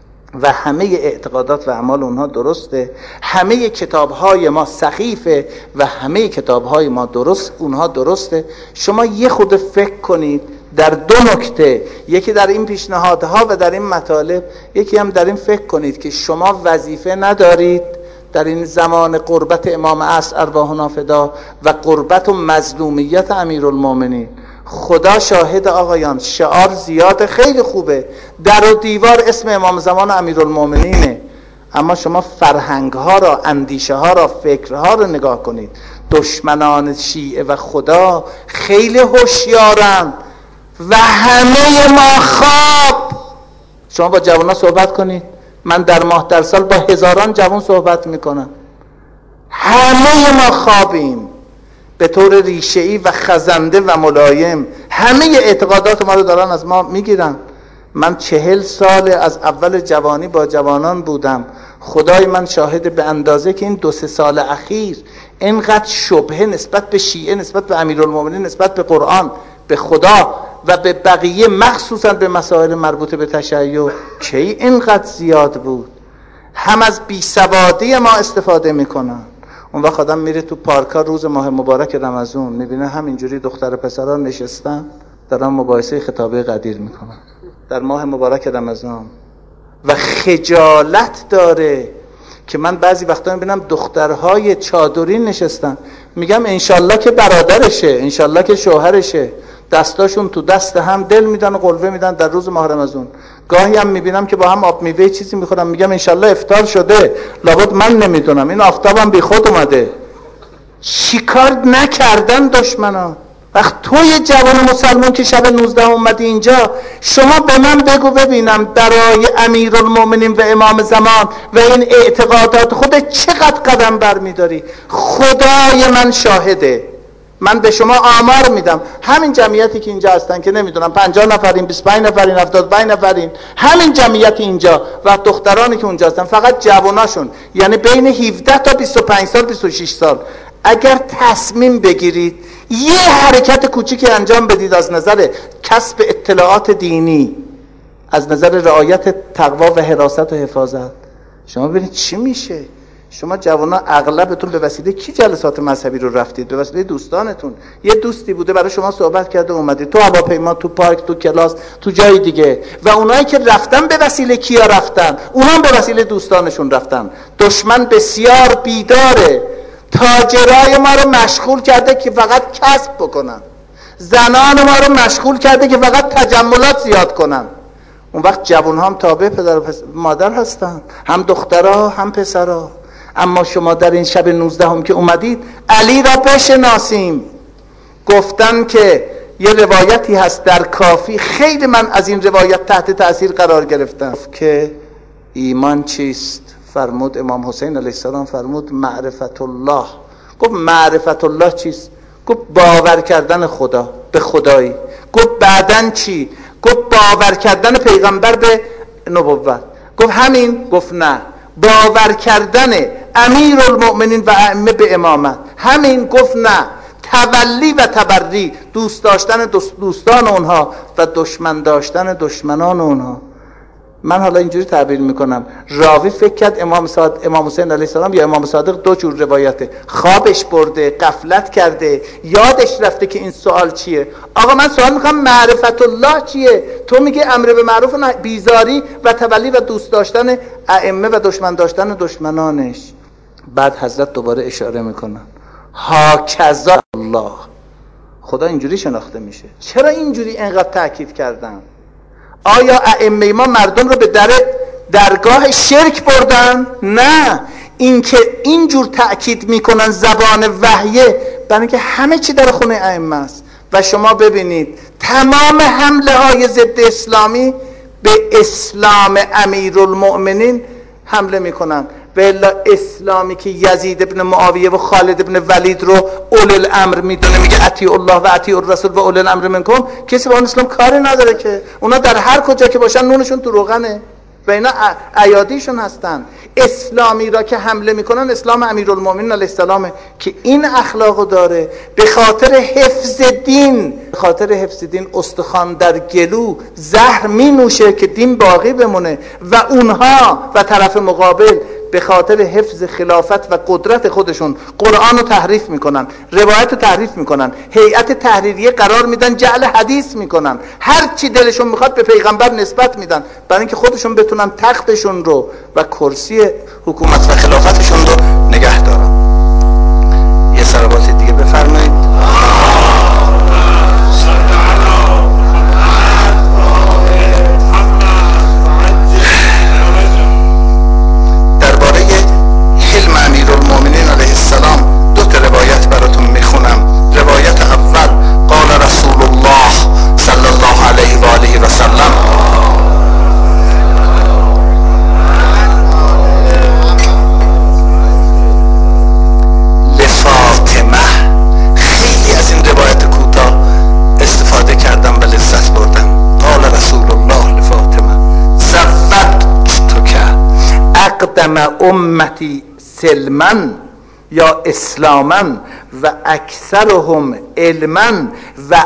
و همه اعتقادات و اعمال اونها درسته؟ همه کتابهای ما سخیفه و همه کتابهای ما درست اونها درسته؟ شما یه خود فکر کنید در دو نکته، یکی در این پیشنهادها و در این مطالب، یکی هم در این فکر کنید که شما وظیفه ندارید در این زمان قربت امام عصر ارواحنا فدا و قربت و مظلومیت امیرالمومنین. خدا شاهد آقایان، شعار زیاد خیلی خوبه، در و دیوار اسم امام زمان امیرالمومنینه، اما شما فرهنگ ها را، اندیشه ها را، فکرها را نگاه کنید. دشمنان شیعه و خدا خیلی هوشیارن و همه ما خواب. شما با جوانان صحبت کنید، من در ماه در سال با هزاران جوان صحبت میکنم، همه ما خوابیم به طور ریشه‌ای و خزنده و ملایم. همه اعتقادات ما رو دارن از ما میگیرن. من چهل سال از اول جوانی با جوانان بودم، خدای من شاهد، به اندازه که این دو سه سال اخیر اینقدر شبهه نسبت به شیعه، نسبت به امیرالمومنین، نسبت به قرآن، به خدا و به بقیه، مخصوصا به مسائل مربوط به تشیع کی اینقدر زیاد بود. هم از بیسوادی ما استفاده میکنن. اون وقت آدم میره تو پارکا روز ماه مبارک رمضان، میبینه همینجوری دختر پسرا نشستن دارن مباحثه خطابه قدیر میکنن در ماه مبارک رمضان و خجالت داره که من بعضی وقتا میبینم دخترهای چادری نشستن، میگم انشالله که برادرشه، انشالله که شوهرشه، دستاشون تو دست هم دل میدن و قلوه میدن در روز ماه رمضان. گاهی هم میبینم که با هم آب میوه چیزی میخورم، میگم انشالله افطار شده، لابد من نمیدونم، این آفتابم بی خود اومده. چیکار نکردن دشمنا؟ وقت توی جوان مسلمان که شب نوزده اومدی اینجا، شما به من بگو ببینم برای امیرالمومنین و امام زمان و این اعتقادات خودت چقدر قدم برمیداری؟ خدای من شاهده. من به شما آمار میدم، همین جمعیتی که اینجا هستن که نمیدونم پنجاه نفرین، بیست و پنج نفرین، هفتاد و پنج نفرین، همین جمعیت اینجا و دخترانی که اونجا هستن، فقط جواناشون یعنی بین هفده تا بیست و پنج سال، بیست و شش سال، اگر تصمیم بگیرید یه حرکت کوچیکی انجام بدید از نظر کسب اطلاعات دینی، از نظر رعایت تقوا و حراست و حفاظت، شما ببینید چی میشه. شما جوانا اغلبتون به وسیله کی جلسات مذهبی رو رفتید؟ به وسیله دوستانتون. یه دوستی بوده برای شما صحبت کرده اومدید، تو هواپیما، تو پارک، تو کلاس، تو جای دیگه. و اونایی که رفتن به وسیله کیا رفتن؟ اونها به وسیله دوستانشون رفتن. دشمن بسیار بیداره، تاجرای ما رو مشغول کرده که فقط کسب بکنن، زنان ما رو مشغول کرده که فقط تجملات زیاد کنن. اون وقت جوان هم تابع پدر و مادر هستن، هم دخترها هم پسرها. اما شما در این شب نوزده هم که اومدید علی را بشناسیم. گفتن که یه روایتی هست در کافی، خیلی من از این روایت تحت تاثیر قرار گرفتم، که ایمان چیست؟ فرمود امام حسین علیه السلام فرمود معرفت الله. گفت معرفت الله چیست؟ گفت باور کردن خدا به خدایی. گفت بعدن چی؟ گفت باور کردن پیغمبر به نبوت. گفت همین؟ گفت نه، باور کردن امیرالمؤمنین و ائمه به امامت. همین گفت نه، تولی و تبری، دوست داشتن دوست دوستان اونها و دشمن داشتن دشمنان اونها. من حالا اینجوری تعبیر میکنم، راوی فکر کرد امام صادق، امام حسین علیه السلام یا امام صادق دو جور روایته، خوابش برده، غفلت کرده، یادش رفته که این سوال چیه. آقا من سوال میکنم معرفت الله چیه؟ تو میگه امر به معروف و بیزاری و تولی و دوست داشتن ائمه و دشمن داشتن دشمنانش. بعد حضرت دوباره اشاره میکنن هاکذا الله، خدا اینجوری شناخته میشه. چرا اینجوری انقدر تاکید کردن؟ آیا ائمه ما مردم رو به در درگاه شرک بردن؟ نه، این که اینجور تأکید میکنن زبان وحیه برای اینکه همه چی در خونه ائمه است. و شما ببینید تمام حمله های ضد اسلامی به اسلام امیرالمؤمنین حمله میکنن. و الا اسلامی که یزید ابن معاویه و خالد ابن ولید رو اول الامر میدونه، میگه اطیع الله و اطیع الرسول و اول الامر منکم، کسی با اون اسلام کاری نداره که. اونا در هر کجا که باشن نونشون تو روغنه و اینا ایادیشون هستن. اسلامی را که حمله میکنن اسلام امیرالمؤمنین علیه السلام که این اخلاقو داره. به خاطر حفظ دین، به خاطر حفظ دین استخوان در گلو زهر می نوشه که دین باقی بمونه. و اونها و طرف مقابل به خاطر حفظ خلافت و قدرت خودشون قرآن رو تحریف میکنن، روایت رو تحریف میکنن، هیئت تحریریه قرار میدن، جعل حدیث میکنن، هر چی دلشون میخواد به پیغمبر نسبت میدن برای اینکه خودشون بتونن تختشون رو و کرسی حکومت و خلافتشون رو نگه دارن. یه صلوات دیگه بفرمایید. اقدم امتی سلمن یا اسلامن و اکثرهم علمن و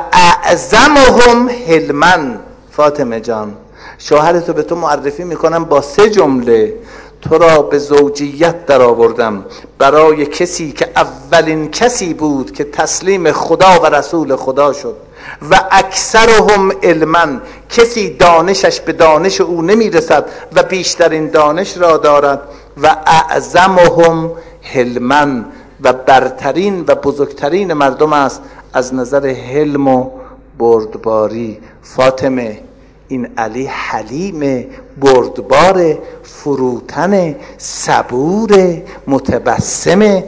اعظمهم حلمن. فاطمه جان، شوهرتو به تو معرفی میکنم با سه جمله. تو را به زوجیت در آوردم برای کسی که اولین کسی بود که تسلیم خدا و رسول خدا شد، و اکثرهم علما، کسی دانشش به دانش او نمیرسد و بیشترین دانش را دارد، و اعظمهم حلما، و برترین و بزرگترین مردم است از نظر حلم و بردباری. فاطمه، این علی حلیم، بردبار، فروتن، صبور، متبسم،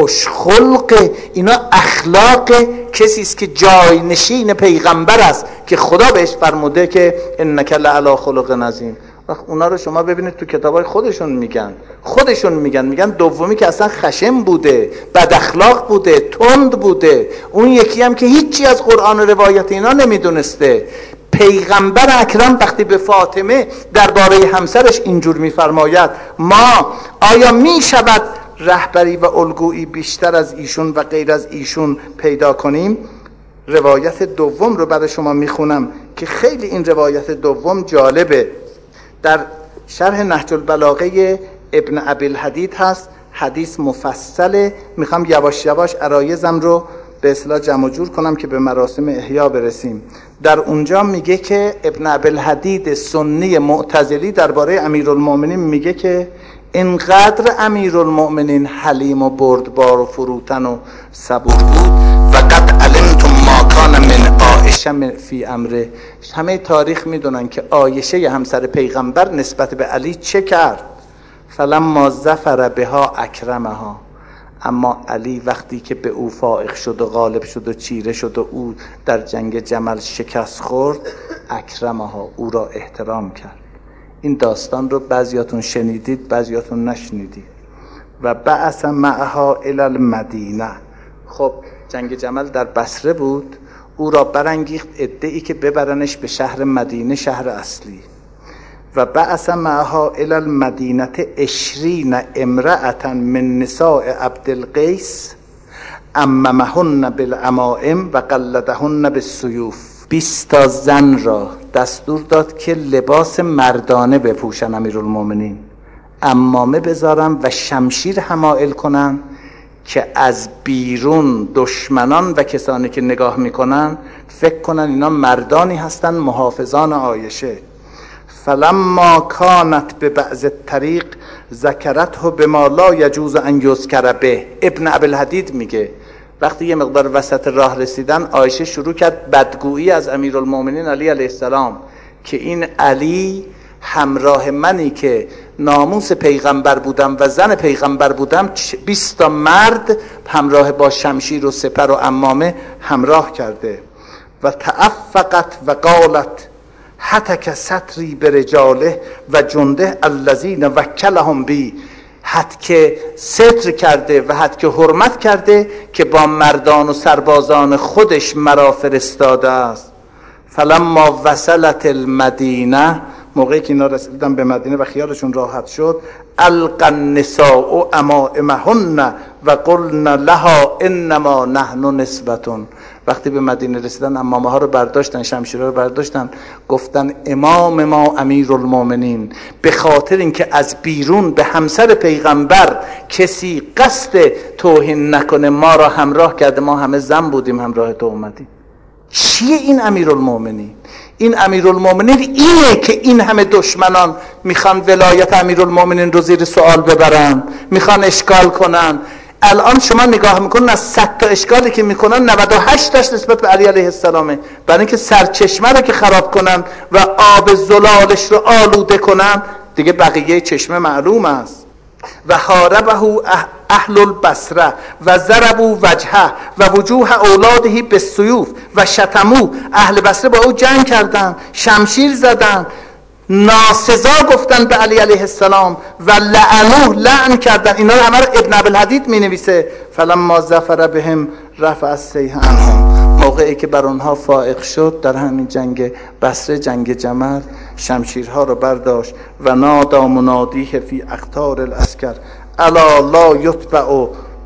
خوشخلق. اینا اخلاق کسی است که جاینشین پیغمبر است که خدا بهش فرموده که انک لعلی خلق عظیم. وقت اونا رو شما ببینید تو کتابای خودشون میگن خودشون میگن میگن دومی که اصلا خشم بوده، بد اخلاق بوده، تند بوده. اون یکی هم که هیچی از قرآن و روایت اینا نمیدونسته. پیغمبر اکرم وقتی به فاطمه درباره همسرش اینجور میفرماید ما آیا میشود رهبری و الگویی بیشتر از ایشون و غیر از ایشون پیدا کنیم؟ روایت دوم رو برای شما میخونم که خیلی این روایت دوم جالبه. در شرح نهج البلاغه ابن ابی الحدید هست، حدیث مفصله. میخوام یواش یواش عرایزم رو به اصطلاح جمع جور کنم که به مراسم احیا برسیم. در اونجا میگه که ابن ابی الحدید سنی معتزلی درباره امیرالمؤمنین میگه که اینقدر امیرالمؤمنین حلیم و بردبار و فروتن و صبور بود و قد علمتم ما کان من عایشه فی امره. همه تاریخ میدونن که عایشه همسر پیغمبر نسبت به علی چه کرد. فلما ظفر بها اکرمها، اما علی وقتی که به او فائق شد و غالب شد و چیره شد و او در جنگ جمل شکست خورد، اکرمها، او را احترام کرد. این داستان رو بعضیاتون شنیدید بعضیاتون نشنیدید. و بعث معها الی المدینه. خب جنگ جمل در بصره بود، او را برانگیخت عده‌ای که ببرنش به شهر مدینه، شهر اصلی. و بعث معها الی المدینه عشرین امرأة من نساء عبدالقیس عممهن بالعمائم و قلدهن بالسیوف. بیست تا زن را دستور داد که لباس مردانه بپوشن، امیرالمومنین عمامه بذارن و شمشیر حمائل کنن که از بیرون دشمنان و کسانی که نگاه میکنن فکر کنن اینا مردانی هستن محافظان عایشه. فلما کانت به بعض الطریق ذکرته بما لا یجوز ان یذکر به. ابن ابوالحدید میگه وقتی یه مقدار وسط راه رسیدن عایشه شروع کرد بدگویی از امیرالمومنین علی علیه السلام که این علی همراه منی که ناموس پیغمبر بودم و زن پیغمبر بودم بیست تا مرد همراه با شمشیر و سپر و عمامه همراه کرده. و تعفقت و قالت حتک ستری برجاله و جنده الذین وکلهم بی. حد که ستر کرده و حد که حرمت کرده که با مردان و سربازان خودش مرا فرستاده است. فلما وصلت المدینه، موقعی که اینا رسیدن به مدینه و خیالشون راحت شد، القى النساء امائمهن و قلن لها انما نحن نسبتون. وقتی به مدینه رسیدن عمامه ها رو برداشتن، شمشیرها رو برداشتن، گفتن امام ما امیرالمومنین به خاطر اینکه از بیرون به همسر پیغمبر کسی قصد توهین نکنه ما را همراه کرده، ما همه زن بودیم همراه تو اومدیم. چیه این امیرالمومنین؟ این امیرالمومنین اینه که این همه دشمنان میخوان ولایت امیرالمومنین رو زیر سوال ببرن، میخوان اشکال کنن. الان شما نگاه میکنن از صد تا اشکالی که میکنن نود و هشت تاش نسبت به علی علیه السلامه، برای اینکه سرچشمه رو که خراب کنن و آب زلالش رو آلوده کنن دیگه بقیه چشمه معلوم است. و حاربه اهل البصره و ضربوا وجهه و وجوه اولاده بالسیوف و شتمو. اهل بصره با او جنگ کردن، شمشیر زدن، ناسزا گفتن به علی علیه السلام و لعنوه، لعن کردن. اینا رو همه رو ابن ابوالحدید می نویسه. فلما ظفر بهم رفع السیح عنهم. موقعی که بر اونها فائق شد در همین جنگ بصره، جنگ جمل، شمشیرها رو برداشت و نادا منادیه فی اقطار العسکر الا لا یتبع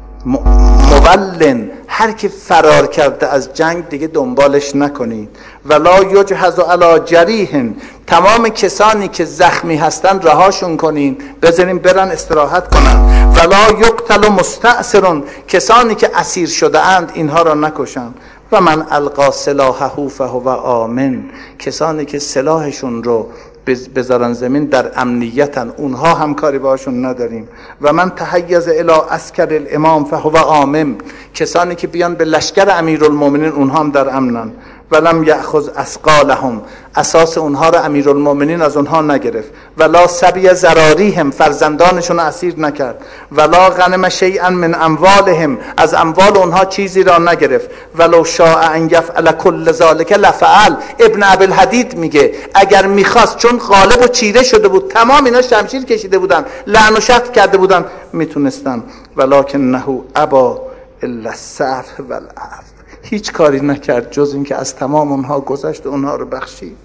مولن. هر که فرار کرده از جنگ دیگه دنبالش نکنید. ولا یجهز علی جریح. تمام کسانی که زخمی هستن رهاشون کنین، بذارین برن استراحت کنن. ولا یقتل مستأسر. کسانی که اسیر شده اند اینها را نکشن. و من القا سلاحه فهو آمن. کسانی که سلاحشون رو بذارن زمین در امنیتن، اونها هم کاری باشون نداریم. و من تحیز الی عسکر الامام فهو آمن. کسانی که بیان به لشکر امیرالمومنین اونها هم در امنن. ولم یأخذ اثقالهم. اساس اونها رو امیرالمومنین از اونها نگرفت. ولا سبی ذراریهم. فرزندانشون اسیر نکرد. ولا غنم شیئا من اموالهم. از اموال اونها چیزی را نگرفت. ولو شاء ان یفعل کل ذلک لفعل. ابن ابوالحدید میگه اگر میخواست، چون غالب و چیره شده بود، تمام اینا شمشیر کشیده بودن، لعن و شتم کرده بودن، میتونستن. ولکنه ابا الا السعف والعفو. هیچ کاری نکرد جز اینکه از تمام اونها گذشت و اونها رو بخشید.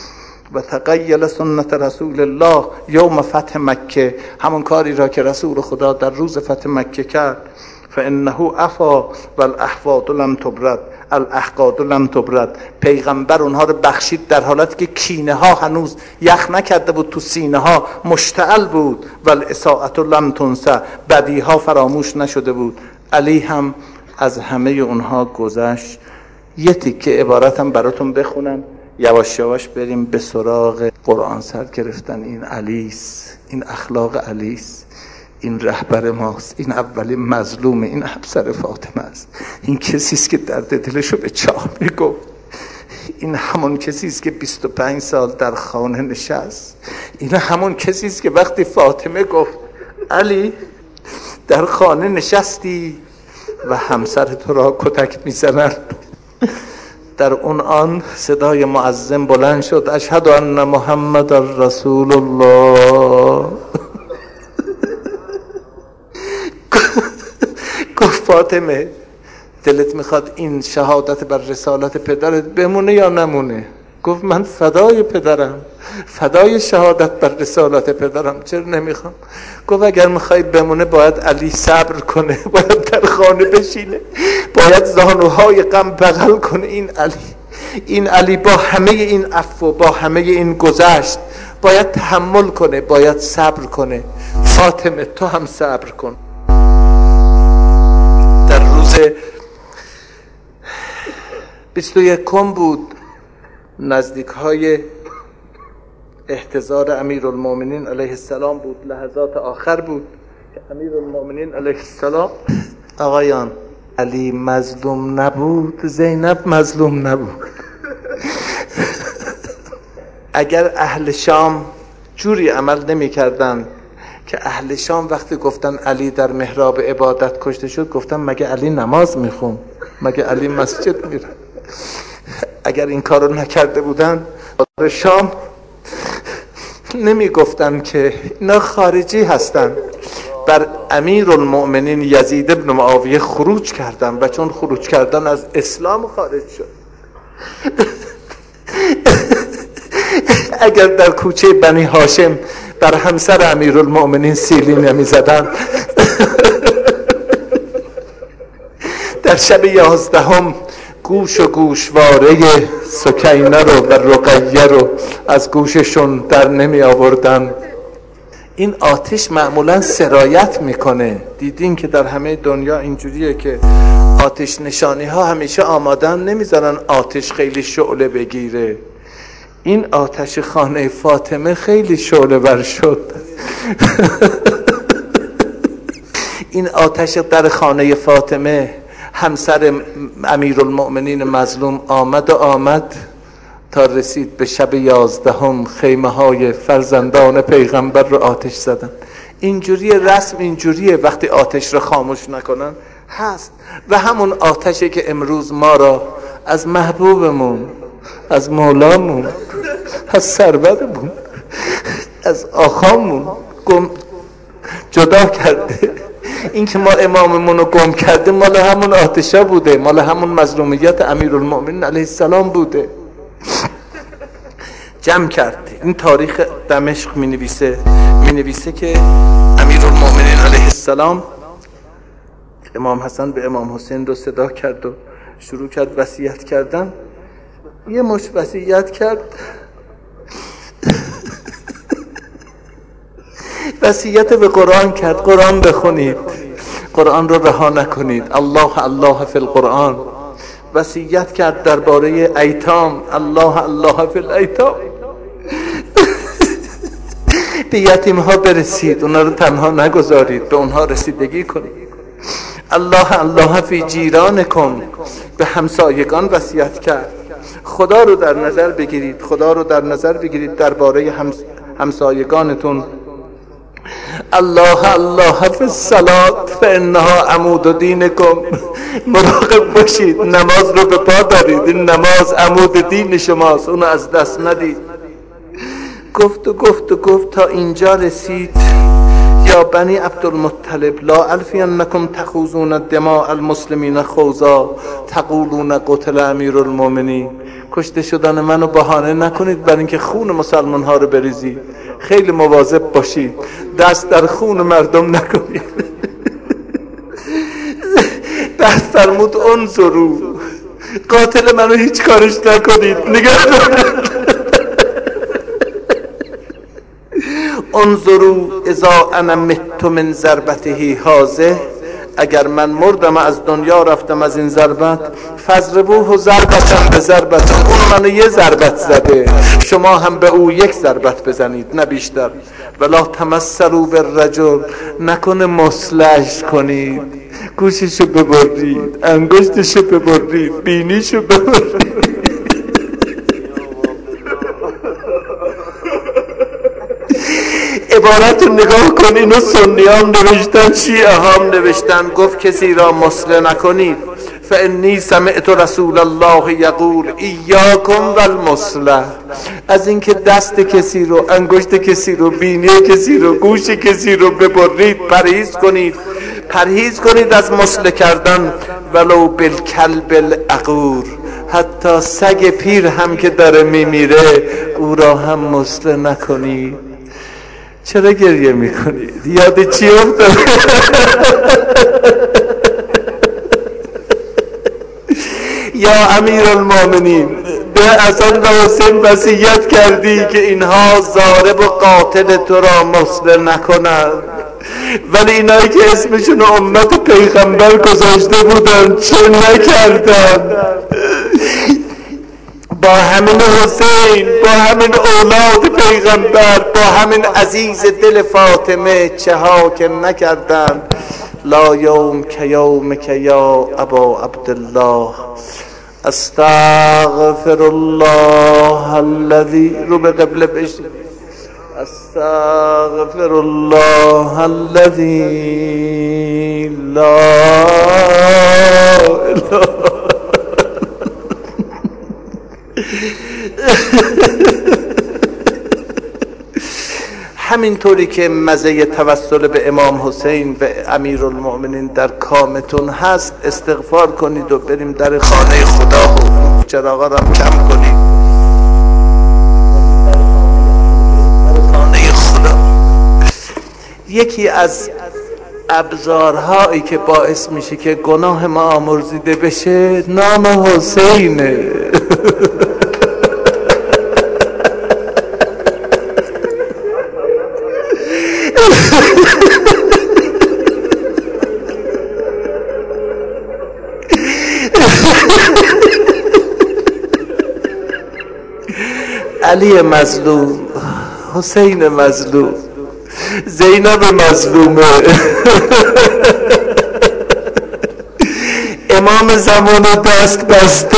و تقیل سنت رسول الله یوم فتح مکه. همون کاری را که رسول خدا در روز فتح مکه کرد. فانه عفا والاحفاد لم تبرد. الاحقاد لم تبرد. پیغمبر اونها رو بخشید در حالتی که کینه ها هنوز یخ نکرده بود، تو سینه ها مشتعل بود. والاساءة لم تنسى. بدی ها فراموش نشده بود. علی هم از همه اونها گذشت. یه تیکه عبارتم براتون بخونم، یواش یواش بریم به سراغ قرآن. سر گرفتن این علیس، این اخلاق علیس، این رهبر ماست، این اولین مظلومه، این همسر فاطمه است، این کسیست که درد دلشو به چاه میگفت، این همون کسیست که بیست و پنج سال در خانه نشست، این همون کسیست که وقتی فاطمه گفت علی در خانه نشستی و همسر تو را کتک میزنن، در اون آن صدای مؤذن بلند شد اشهد ان محمد رسول الله. گفت فاطمه دلت میخواد این شهادت بر رسالت پدرت بمونه یا نمونه؟ گفت من فدای پدرم، فدای شهادت بر رسالت پدرم، چرا نمیخوام؟ گفت اگر میخوای بمونه باید علی صبر کنه، باید در خانه بشینه، باید زانوهای غم بغل کنه. این علی این علی با همه این عفو، با همه این گذشت باید تحمل کنه، باید صبر کنه. فاطمه تو هم صبر کن. در روز بیست و یکم بود، نزدیک های احتضار امیرالمومنین علیه السلام بود، لحظات آخر بود که امیرالمومنین علیه السلام، آقایان علی مظلوم نبود، زینب مظلوم نبود. اگر اهل شام جوری عمل نمی کردن که اهل شام وقتی گفتن علی در محراب عبادت کشته شد گفتن مگه علی نماز میخون، مگه علی مسجد میره؟ اگر این کارو نکرده بودن در شام نمی گفتن که اینا خارجی هستن. بر امیرالمؤمنین یزید ابن معاویه خروج کردن و چون خروج کردن از اسلام خارج شد. اگر در کوچه بنی هاشم بر همسر امیرالمؤمنین سیلی نمی زدن، در شب یازدهم گوش و گوشواره سکینه رو و رقیه رو از گوششون در نمی آوردن. این آتش معمولا سرایت میکنه. دیدین که در همه دنیا اینجوریه که آتش نشانی ها همیشه آمادن، نمیذارن آتش خیلی شعله بگیره. این آتش خانه فاطمه خیلی شعله ور شد. این آتش در خانه فاطمه همسر امیرالمؤمنین مظلوم آمد و آمد تا رسید به شب یازدهم، خیمه های فرزندان پیغمبر رو آتش زدن. اینجوری رسم، اینجوریه وقتی آتش رو خاموش نکنن هست. و همون آتشی که امروز ما را از محبوبمون، از مولامون، از سرورمون، از آقامون گم جدا کرده. این که ما اماممون رو گم کرده مال همون آتشا بوده، مال همون مظلومیت امیرالمؤمنین علیه السلام بوده. جمع کرد. این تاریخ دمشق می نویسه می نویسه که امیرالمؤمنین علیه السلام امام حسن به امام حسین رو صدا کرد و شروع کرد وصیت کردن. یه مش وصیت کرد. وصیت به قرآن کرد، قرآن بخونید، قرآن رو رها نکنید، الله الله فی القرآن. وصیت کرد درباره ایتام، الله الله فی الایتام. به یتیم ها برسید، اونا رو تنها نگذارید، به اونها رسیدگی کنید. الله الله فی جیرانکم، به همسایگان وصیت کرد. خدا رو در نظر بگیرید، خدا رو در نظر بگیرید درباره همس... همسایگانتون. الله الله فی الصلاة فانها عمود دینکم، مراقب باشید، نماز رو به پا دارید، این نماز عمود دین شماست، اونو از دست ندید. گفت و گفت و گفت تا اینجا رسید. یا بنی عبدالمطلب لا الفینکم تخوضون دماء المسلمین خوضا تقولون قتل امیرالمؤمنین. کشته شدن منو بهانه نکنید برای اینکه خون مسلمان ها رو بریزید. خیلی مواظب باشید، دست در خون مردم نکنید. بعد فرمود انظروا، قاتل منو هیچ کارش نکنید، نگاه دارید. انظروا اذا انا مت من ضربته هذه، اگر من مردم از دنیا رفتم از این ضربت، فضربوه ضربتن به ضربتن، اون منو یه ضربت زده، شما هم به او یک ضربت بزنید نه بیشتر. ولا تمثلوا بالرجل، نکنه مسلش کنید، گوششو ببرید، انگشتشو ببرید، بینیشو ببرید. عبارت رو نگاه کن، اینو سنی هم نوشتن، شیعه هم نوشتن. گفت کسی را مسله نکنید، فانی سمعت رسول الله یقول ایاکم والمسله. از اینکه دست کسی رو، انگشت کسی رو، بینی کسی رو، گوش کسی رو ببرید پرهیز کنید، پرهیز کنید از مسله کردن. ولو بالکلب العقور، حتی سگ پیر هم که داره میمیره او را هم مسله نکنی. چرا گریه میکنی؟ یاد چی افتاد؟ یا امیرالمومنین به حسن و حسین وصیت کردی که اینها ضارب و قاتل تو را مسله نکنند، ولی اینایی که اسمشون امت پیغمبر گذاشته بودن چه نکردن؟ با همین حسین، با همین اولاد پیغمبر، با همین عزیز دل فاطمه چه ها که نکردن. لا یوم که یوم که یا ابا عبدالله استغفر الله الذي رو به قبله بشید. استغفر الله الذي لا اله همینطوری که مزه توسل به امام حسین و امیرالمؤمنین در کامتون هست، استغفار کنید و بریم در خانه خدا و چراغا را کم کنید. خانه خدا یکی از ابزارهایی که باعث میشه که گناه ما آمرزیده بشه نام حسینه. علی مظلوم، حسین مظلوم، زینب مظلومه، امام زمان دست بسته.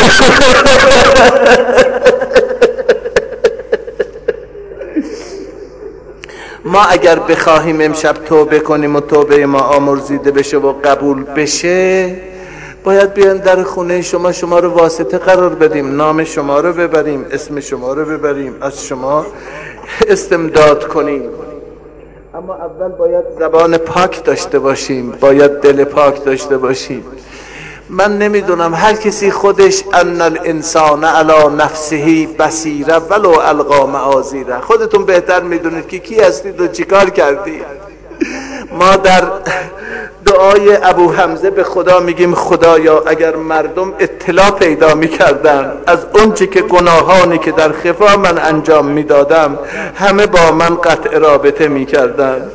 ما اگر بخواهیم امشب توبه کنیم و توبه ما آمرزیده بشه و قبول بشه، باید بیان در خونه شما، شما رو واسطه قرار بدیم، نام شما رو ببریم، اسم شما رو ببریم، از شما استمداد کنیم. اما اول باید زبان پاک داشته باشیم، باید دل پاک داشته باشیم. من نمیدونم، هر کسی خودش ان الانسان علی نفسه بصیره ولو القا معاذیره. خودتون بهتر میدونید که کی هستید و چیکار کردید. ما در دعای ابو حمزه به خدا میگیم خدایا اگر مردم اطلاع پیدا میکردن از اونچه که گناهانی که در خفا من انجام میدادم، همه با من قطع رابطه میکردن.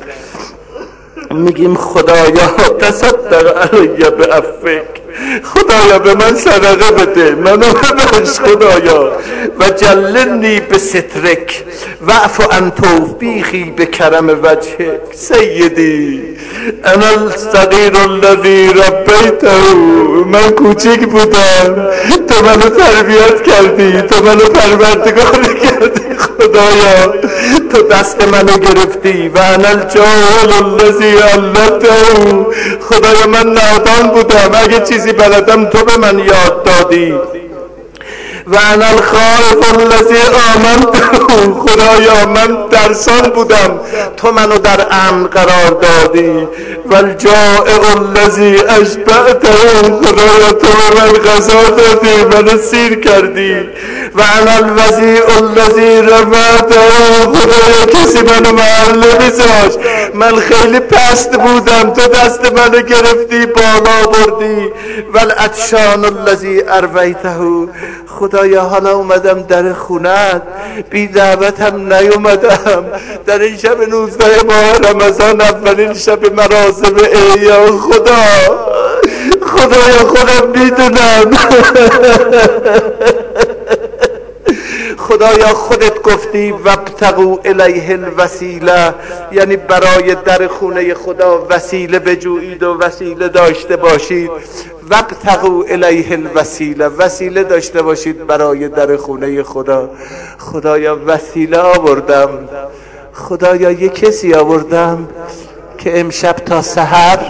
میگیم خدایا تصدق علی بعفوک، خدایا به من صدقه بده، منو ببخش خدایا، و جللنی به سترک واعف عن توفیقی به کرم وجهک. سیدی انا الصغیر الذی ربیته، من کوچک بودم تو منو تربیت کردی، تو منو پروردگار کردی، خدایا تو دست منو گرفتی. و انا الجاهل الذی علمته، خدایا من نادان بودم، اگه چیزی بلدم تو به من یاد دادی. و انا الخائف الذی آمنته، خدایا من ترسان بودم تو منو در امن قرار دادی. و الجائع الذی اشبعته، خدایا تو من غذا دادی، منو سیر کردی. و انا الوضیع الذی رفعته، خدایا کسی منو محل نمیذاشت، من خیلی پست بودم تو دست منو گرفتی بالا بردی. و العطشان الذی ارویته، خدایا حالا اومدم در خونت، بی دعوت هم نیومدم، در این شب نوزده ماه رمضان، اولین شب مراسم احیا، خدا خدایا خودم میدونم. خدایا خودت گفتی وابتغوا الیه الوسیله، یعنی برای در خونه خدا وسیله بجویید و وسیله داشته باشید. وابتغوا الیه الوسیله، وسیله داشته باشید برای در خونه خدا. خدایا وسیله آوردم، خدایا یه کسی آوردم که امشب تا سحر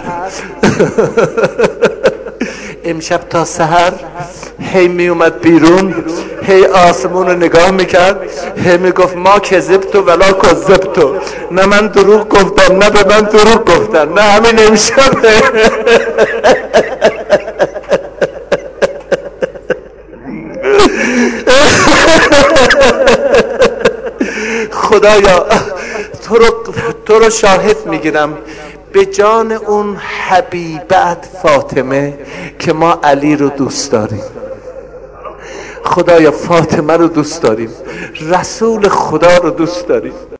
امشب تا سحر هی می اومد بیرون، هی آسمون رو نگاه میکرد، هی میگفت ما کذبتو ولا کذبتو، نه من دروغ گفتم نه به من دروغ گفتن، نه همین امشبه. خدایا تو رو, تو رو شاهد میگیرم به جان اون حبیبت فاطمه که ما علی رو دوست داریم. خدایا فاطمه رو دوست داریم، رسول خدا رو دوست داریم.